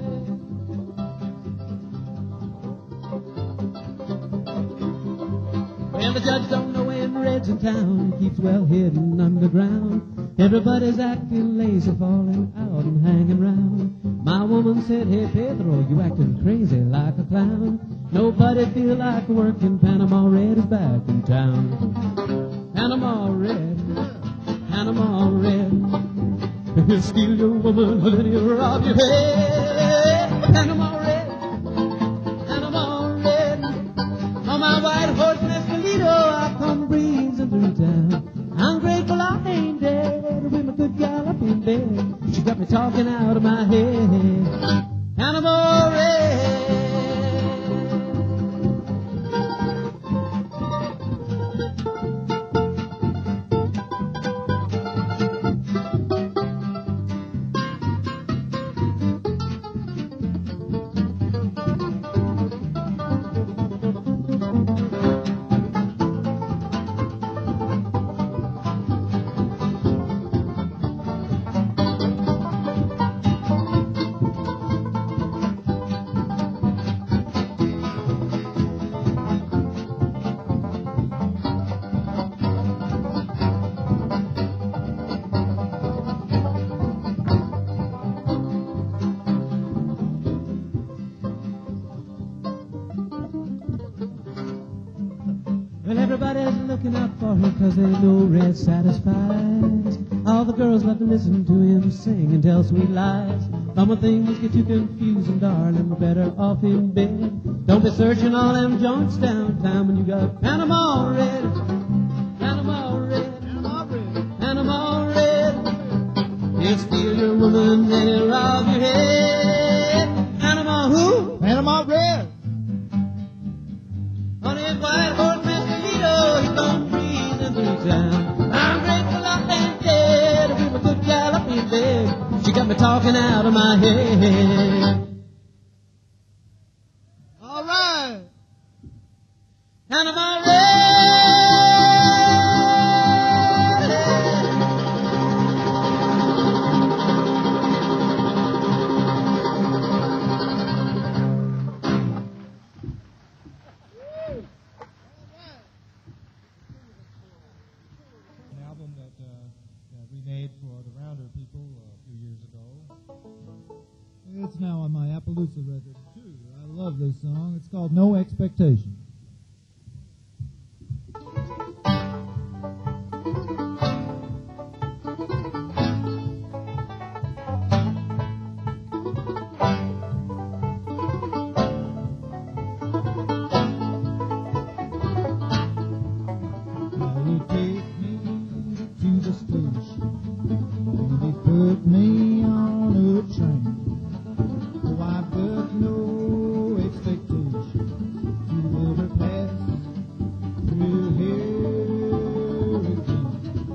C: Well, the judge don't know when Red's in town. He keeps well hidden underground. Everybody's acting lazy, falling out and hanging round. My woman said, hey, Pedro, you acting crazy like a clown. Nobody feel like working. Panama Red is back in town. Panama Red, Panama Red. He'll steal your woman, then he'll rob your head. Panama Red, Panama Red. On my white horse, Mescalito, I come breezing through town. I'm grateful I ain't dead, with my good gal up in bed. She got me talking out of my head. Panama Red. him 'cause they know Red satisfies. All the girls love to listen to him sing and tell sweet lies. But when things get too confusing, darling, we're better off in bed. Don't be searching all them joints downtown when you got Panama Red, Panama Red, Panama Red, Panama Red. He'll steal your woman and he'll rob your head. Panama who?
B: Panama Red.
C: On his white horse, Mescalito, he's gone breezing through town. I'm grateful I ain't dead. If we were good gal up in bed, she got me talking out of my head.
B: All right.
C: Panama Red.
D: An album that we made for the Rounder people a few years ago.
B: It's now on my Appaloosa record, too. I love this song. It's called No Expectation. Now you take me to the station, and you put me on a train. Oh, I've got no expectation to ever pass through here again.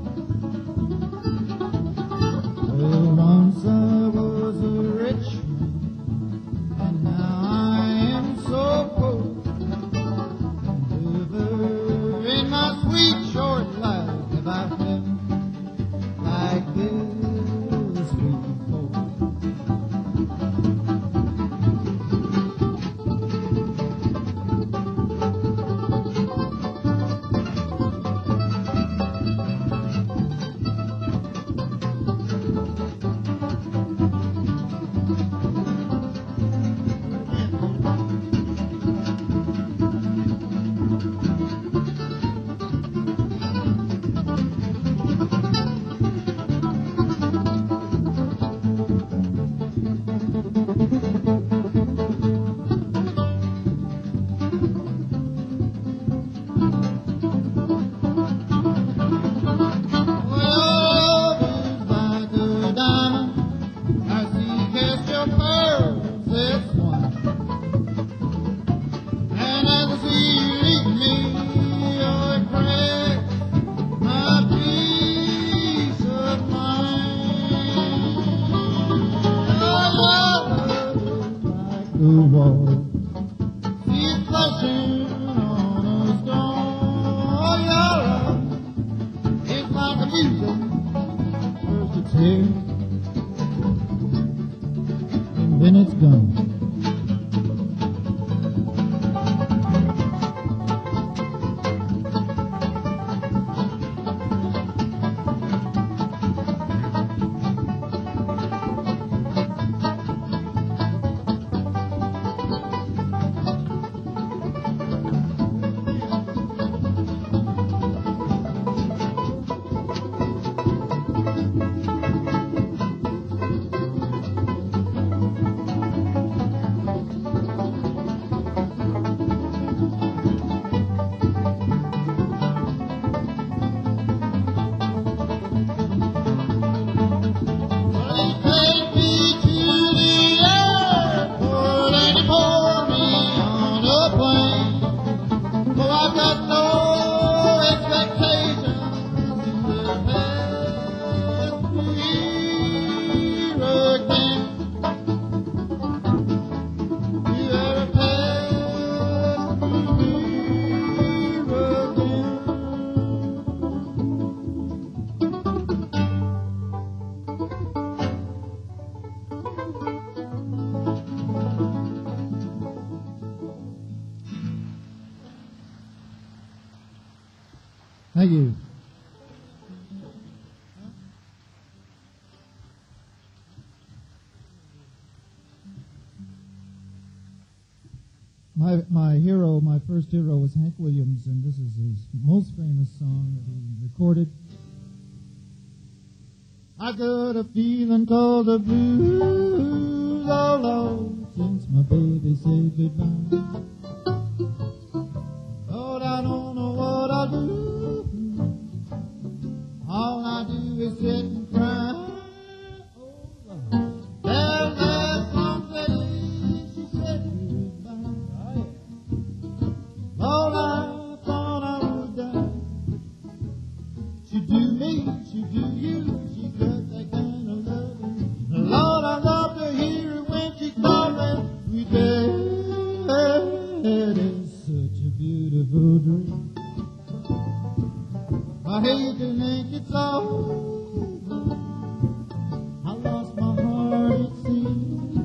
B: Well, once I was a rich man, and now I am so poor. And never in my sweet short life have I felt like this before. Love is like a diamond. I see cast your pearls, that's one. And as I see you leave me, oh, it cracks my peace of mind. Oh, love is like a wall. See it flashing on a stone. Oh, your love is like a music. First it's here, and then it's gone. Thank you. My hero, my first hero was Hank Williams, and this is his most famous song that he recorded. I got a feeling called the blues, oh Lord, since my baby said goodbye. Lord, I don't know what I'll do. All I do is sit and cry. Oh Lord, that last song that she said goodbye. Lord, I thought I would die. She do me, she do you. She got that kind of loving. Lord, I love to hear her when she calls me sweet baby. It is such a beautiful dream. I hate to think it's over. I lost my heart, it seems.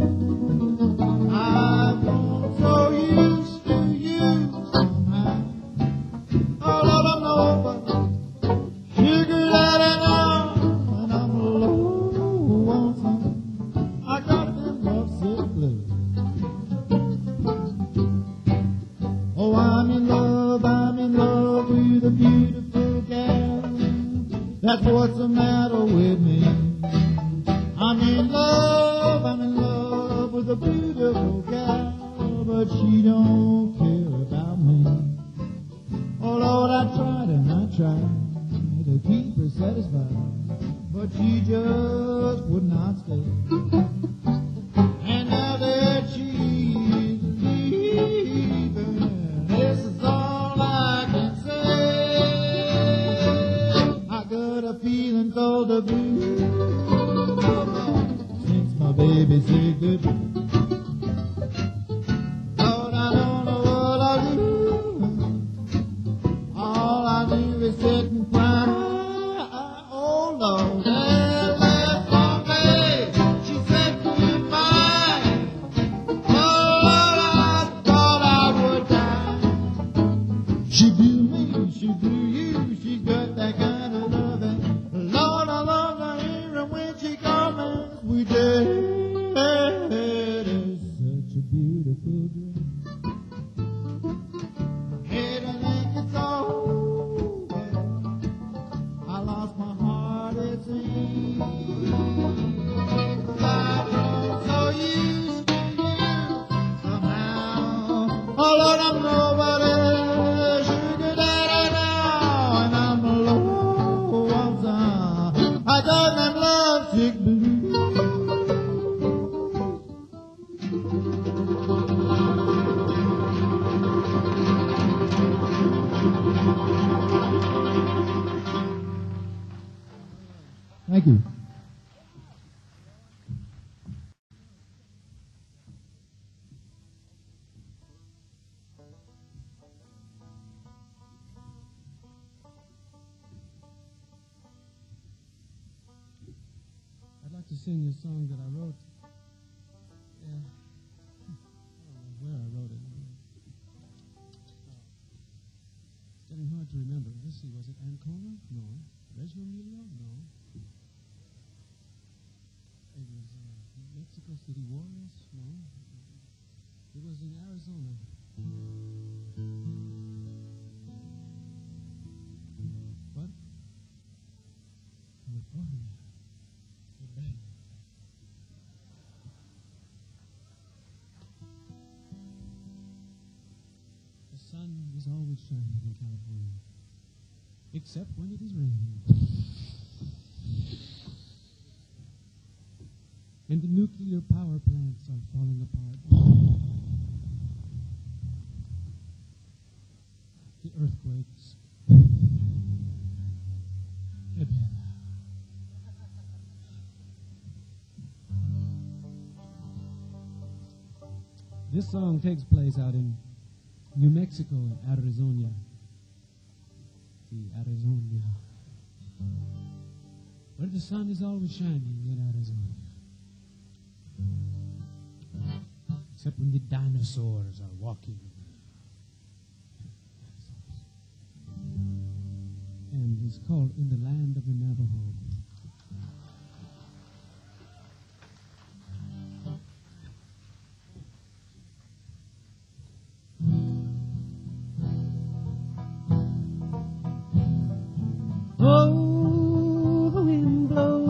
B: I've grown so used to you somehow. Oh, Lord, I know, but sugar daddy now, and I'm low on some. I got them lovesick blues. Oh, I'm in love with a beautiful gal. That's what's the matter with me. I'm in love with a beautiful gal, but she don't care about me. Oh Lord, I tried and I tried to keep her satisfied, but she just would not stay. And now that she's leaving, this is all I can say. I got a feeling called the blues since my baby said goodbye. Lord, I don't know what I'll do. All I do is sit and cry. Oh Lord, that last long day she said goodbye. Oh Lord, I thought I would die. She do me, she do you. She got that kind of loving. Lord, I love to hear her when she calls me sweet day. It is such a beautiful dream. Hate to think it's over. I lost my heart, it seems. I've grown so used to you somehow. Oh Lord, I'm nobody's sugar daddy now, and I'm low on some. I got them lovesick blues. Thank you.
C: I'd like to sing you a song that I wrote. Yeah. I don't know where I wrote it. It's getting hard to remember. Let's see, was it Ancona? No. Reggio Emilia? No. It was Mexico City Warriors? No. It was in Arizona. What? California. Quebec. The sun is always shining in California, except when it is raining. And the nuclear power plants are falling apart. The earthquakes. This song takes place out in New Mexico and Arizona. See, Arizona. Where the sun is always shining in Arizona. Except when the dinosaurs are walking. And it's called In the Land of the Navajo.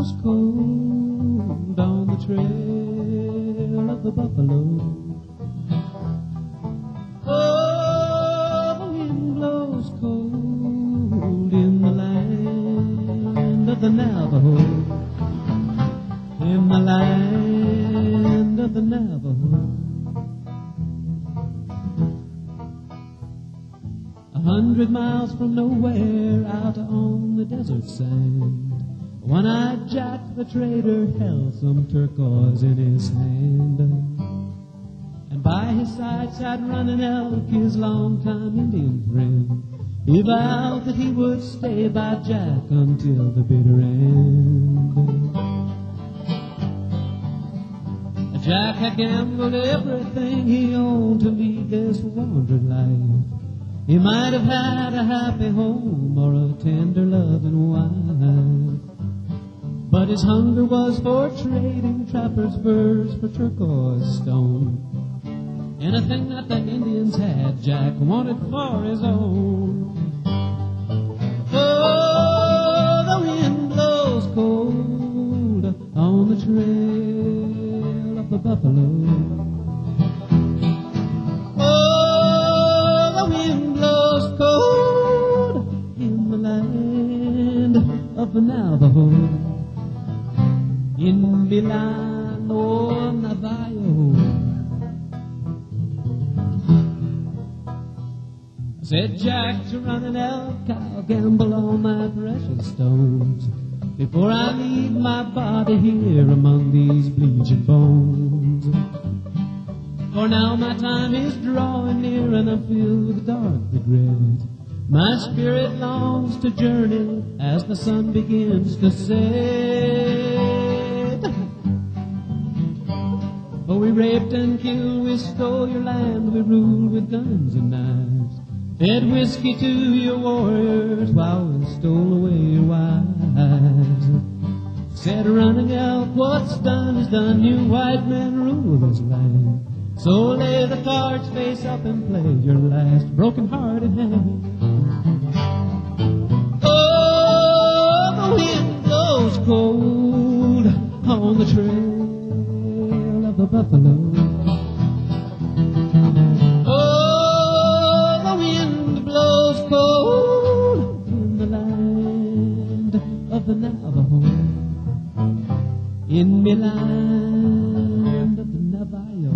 C: blows cold on the trail of the buffalo. Oh, the wind blows cold in the land of the Navajo. In the land of the Navajo. 100 miles from nowhere, out on the desert sand, one-eyed Jack the trader held some turquoise in his hand. And by his side sat Running Elk, his longtime Indian friend. He vowed that he would stay by Jack until the bitter end. Jack had gambled everything he owned to lead this wandering life. He might have had a happy home or a tender loving wife, but his hunger was for trading trapper's furs for turquoise stone. Anything that the Indians had, Jack wanted for his own. Oh, the wind blows cold on the trail of the buffalo. Oh, the wind blows cold in the land of the Navajo. In Milano, Navajo. Said Jack to Running Elk, I'll gamble all my precious stones before I leave my body here among these bleaching bones. For now my time is drawing near and I'm filled with dark regret. My spirit longs to journey as the sun begins to set. For we raped and killed, we stole your land, we ruled with guns and knives, fed whiskey to your warriors while we stole away your wives. Said Running Elk, what's done is done, you white men rule this land. So lay the cards face up and play your last broken-hearted hand. Oh, the wind blows cold on the trail of the buffalo. Cold in the land of the Navajo, in the land of the Navajo.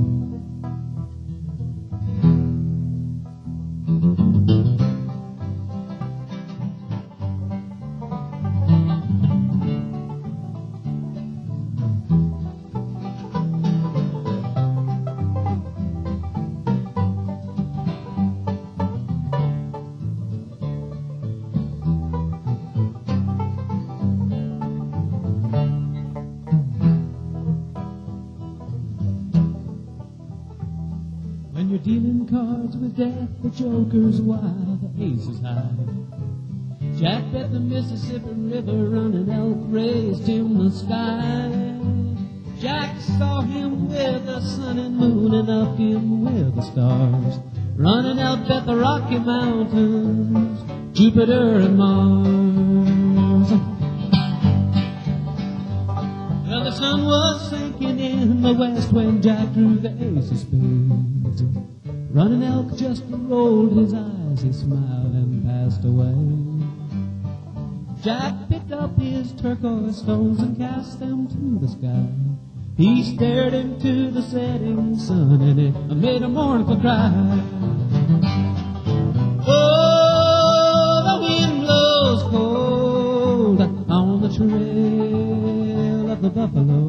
C: Dealing cards with death, the joker's wild, the ace is high. Jack bet the Mississippi River, Running Elk raised him the sky. Jack saw him with the sun and moon and up him with the stars. Running Elk bet the Rocky Mountains, Jupiter and Mars. Well, the sun was sinking in the west when Jack drew the ace of spades. Running Elk just rolled his eyes, he smiled and passed away. Jack picked up his turquoise stones and cast them to the sky. He stared into the setting sun and it made a mournful cry. Oh, the wind blows cold on the trail of the buffalo.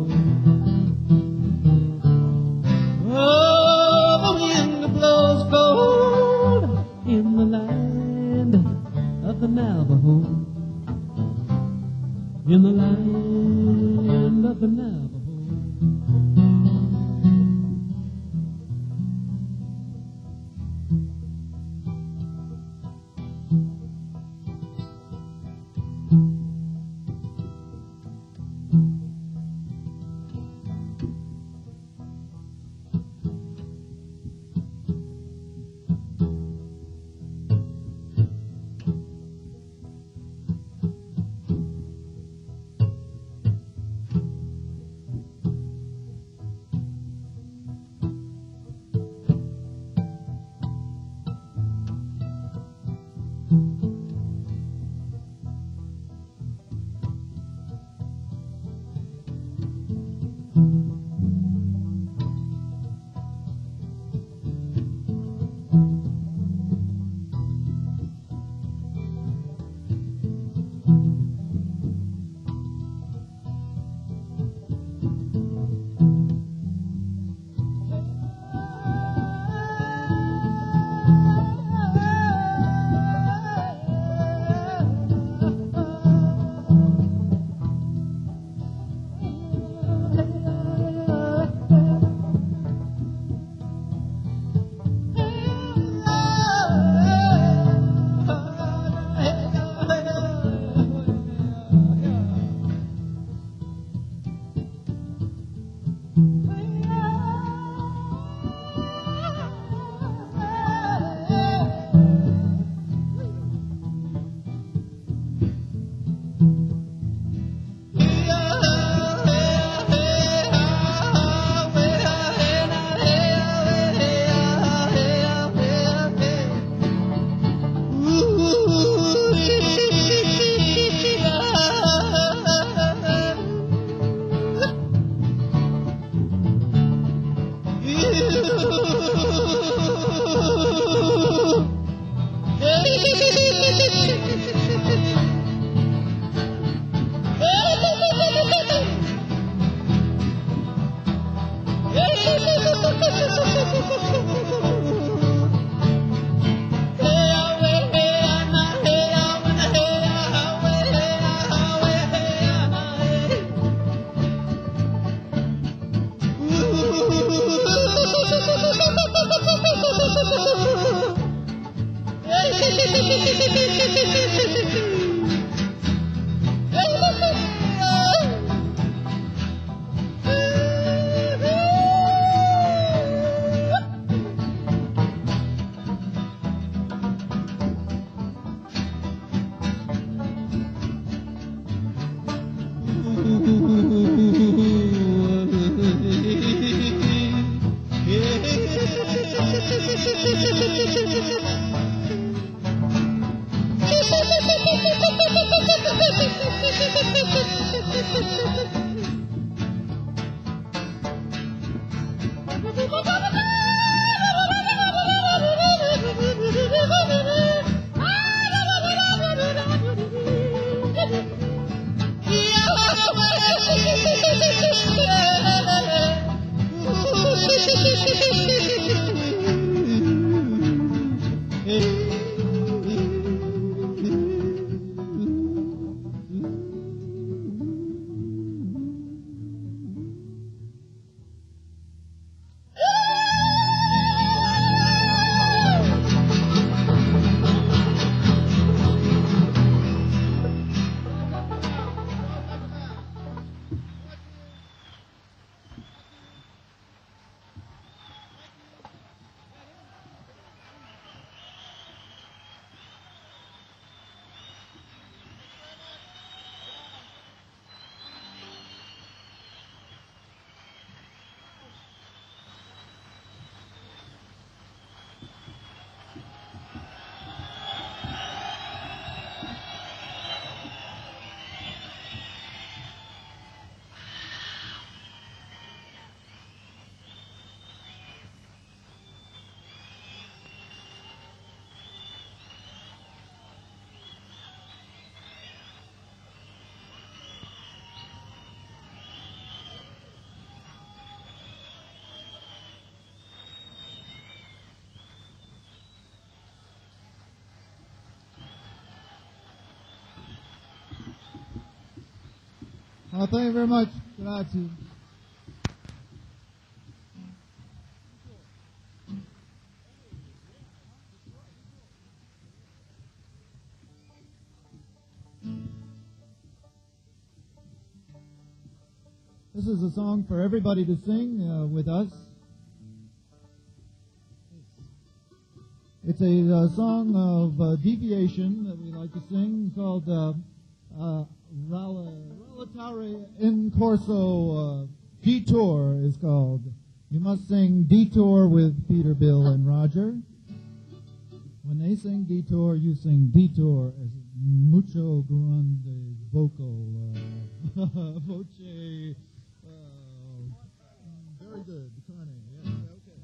C: Oh, the wind blows cold in the land of the Navajo, in the land of the Navajo.
B: Thank you very much. Grazie. This is a song for everybody to sing with us. It's a song of deviation that we like to sing called Relatare in Corso. Detour is called. You must sing Detour with Peter, Bill, and Roger. When they sing Detour, you sing Detour as mucho grande vocal. Voce Very good. Connie. Yes. Okay.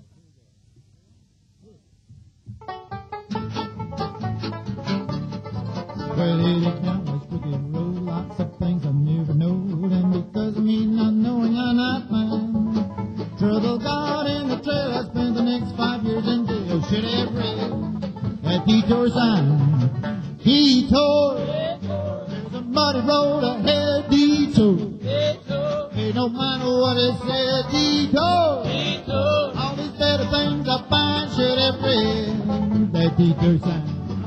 B: Well, it countless crooked road, lots of things I never knowed, and because of me not knowing I'm not mine. Trouble got in the trail, I spent the next 5 years in jail. Should have read that detour sign. Detour, there's a muddy road ahead. Detour, ain't no matter what it said. Detour, all these better things I find. Should have read that detour sign.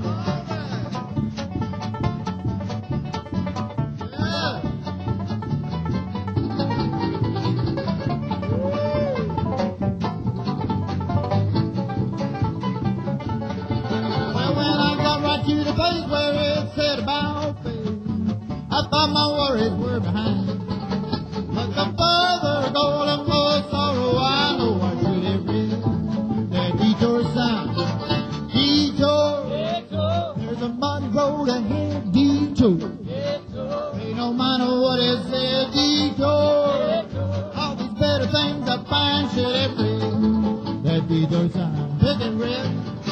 B: To the place where it said about faith, I thought my worries were behind. But the further I go, the more sorrow I know I should have read that detour sign. Detour, there's a muddy road ahead. Detour, ain't no matter what it said. Detour, all these better things I find should have read that detour sign. Look at red.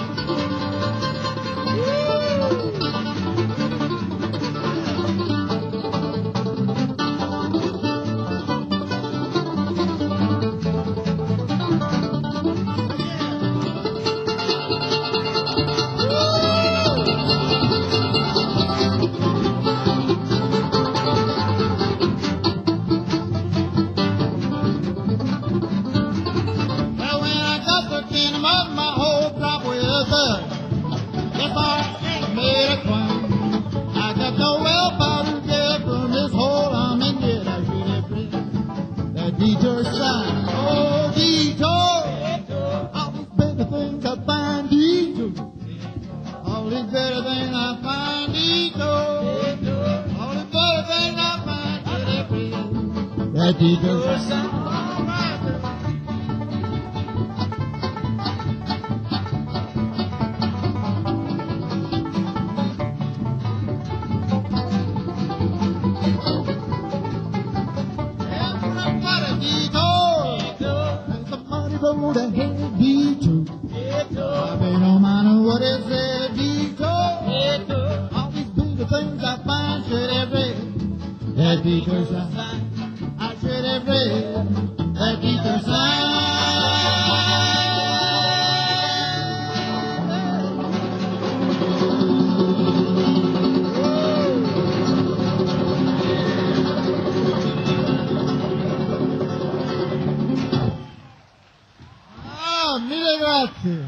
B: Detour sign, oh detour, all these better things I find. Detour, all these better things I find. Detour, all these better things I find. That detour sign. Road ahead, detour. Ain't no matter what it said, detour. All these beautiful things I find should have read that detour sign. I should have read that detour sign. Mille grazie.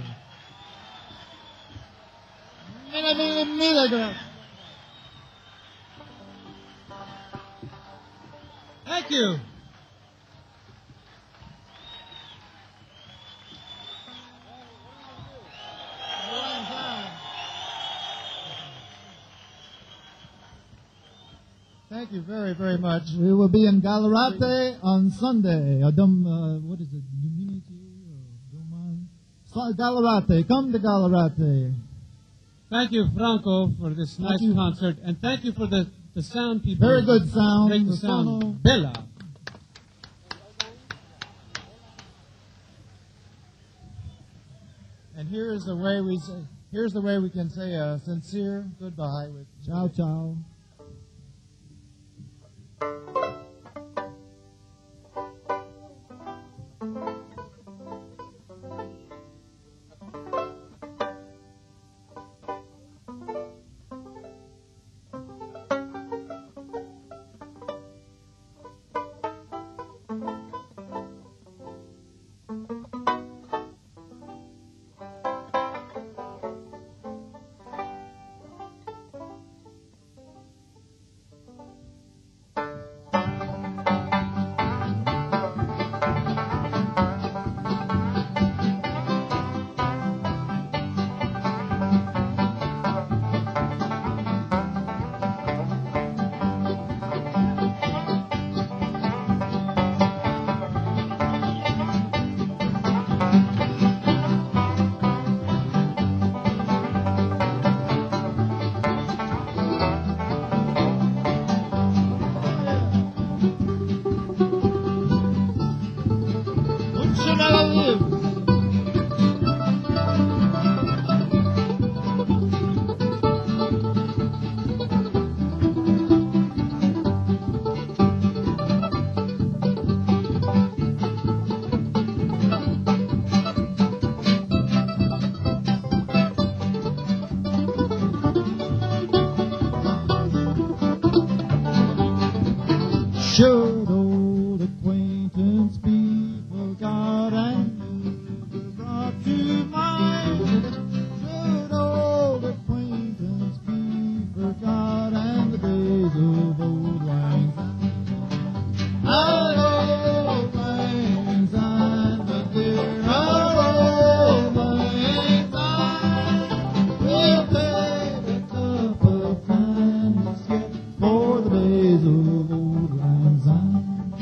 B: Mille grazie.
C: Thank you.
B: Thank you very, very much. We will be in Gallarate on Sunday. What is it? Gallarate. Come to Gallarate.
C: Thank you, Franco, for this nice concert, and thank you for the sound people.
B: Very good sound.
C: Great
B: The
C: sound.
B: sono.
C: Bella.
B: And here's the way we can say a sincere goodbye with ciao ciao.
A: long I live.
B: Should old acquaintance be forgot and you brought to mind? Should old acquaintance be forgot and the days of old lang syne? Old lang syne, but dear old lang syne, we'll take a cup of kindness yet for the days of old lang syne.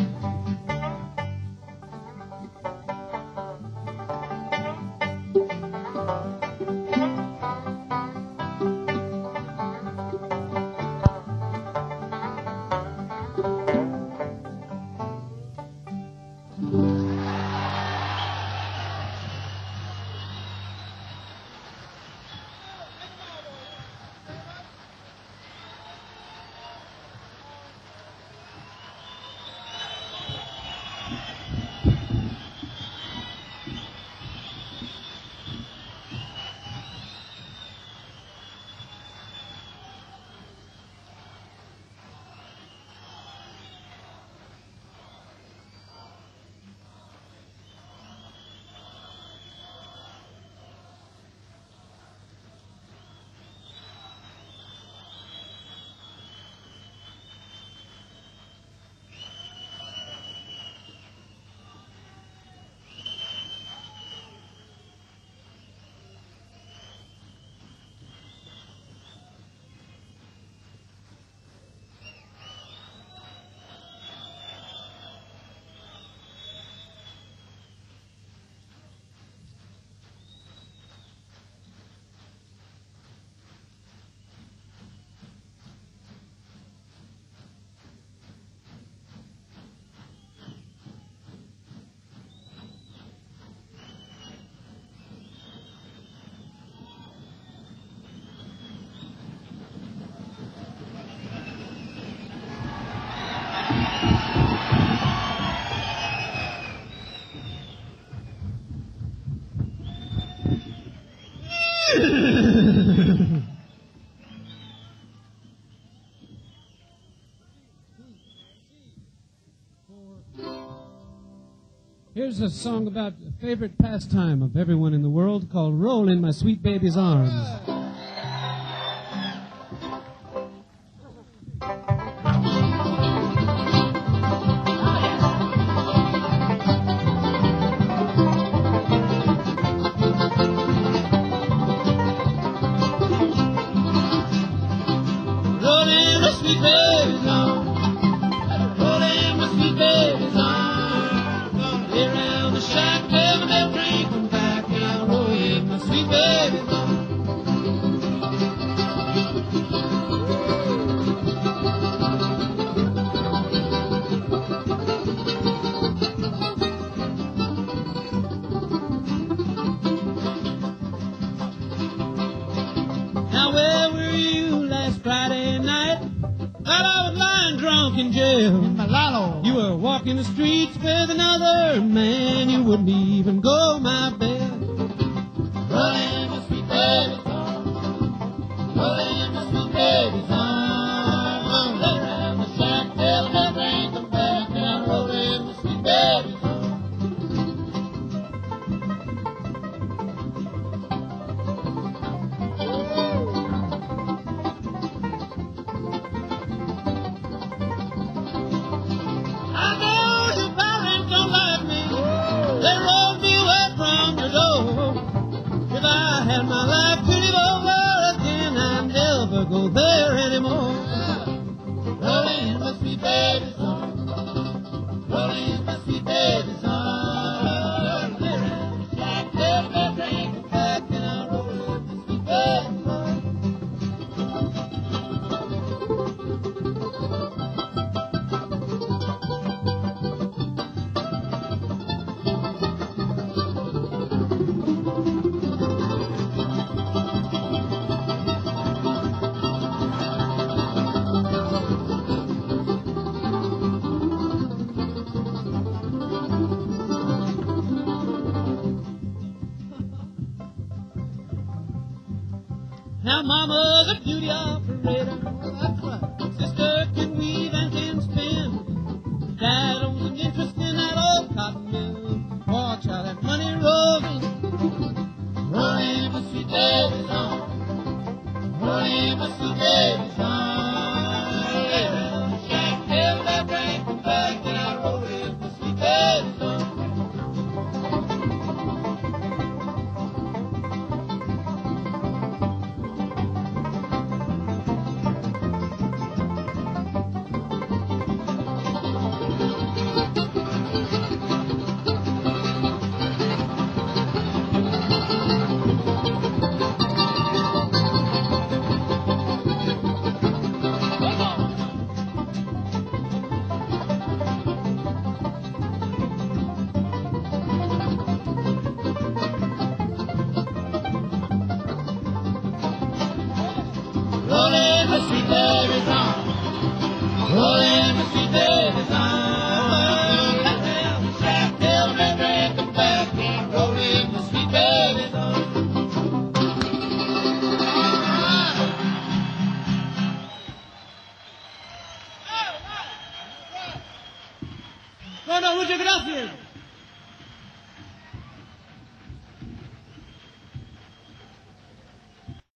C: Here's a song about a favorite pastime of everyone in the world called Roll in My Sweet Baby's Arms.
B: Roll in my sweet baby's arms. Roll in my sweet baby's arms. Gonna lay around the shack, having that drink from back. Now roll in my sweet baby's arms. Now where were you last Friday night? While I was lying drunk in jail.
A: Malalo.
B: You were walking the streets with another man. You wouldn't even go my bed. Rolling my sweet baby's arms. Rolling my sweet baby's arms. Lay around the shack till that rain come back. Now rolling my sweet baby's arms. I know your parents don't like me. They rolled me away from your
C: mama's a beauty operator. That's right. Sister can weave and can spin. Dad owns an interest in that old cotton mill. Watch how that money rolling. Rolling my sweet baby's on. Rolling my sweet baby's on. Lay down the shack till that rain come back and I roll in my sweet baby's on. Rolling my sweet baby's on. Rolling my sweet baby's on. Let down the shack till they break them back. Rolling my sweet baby's on. No, muchas gracias.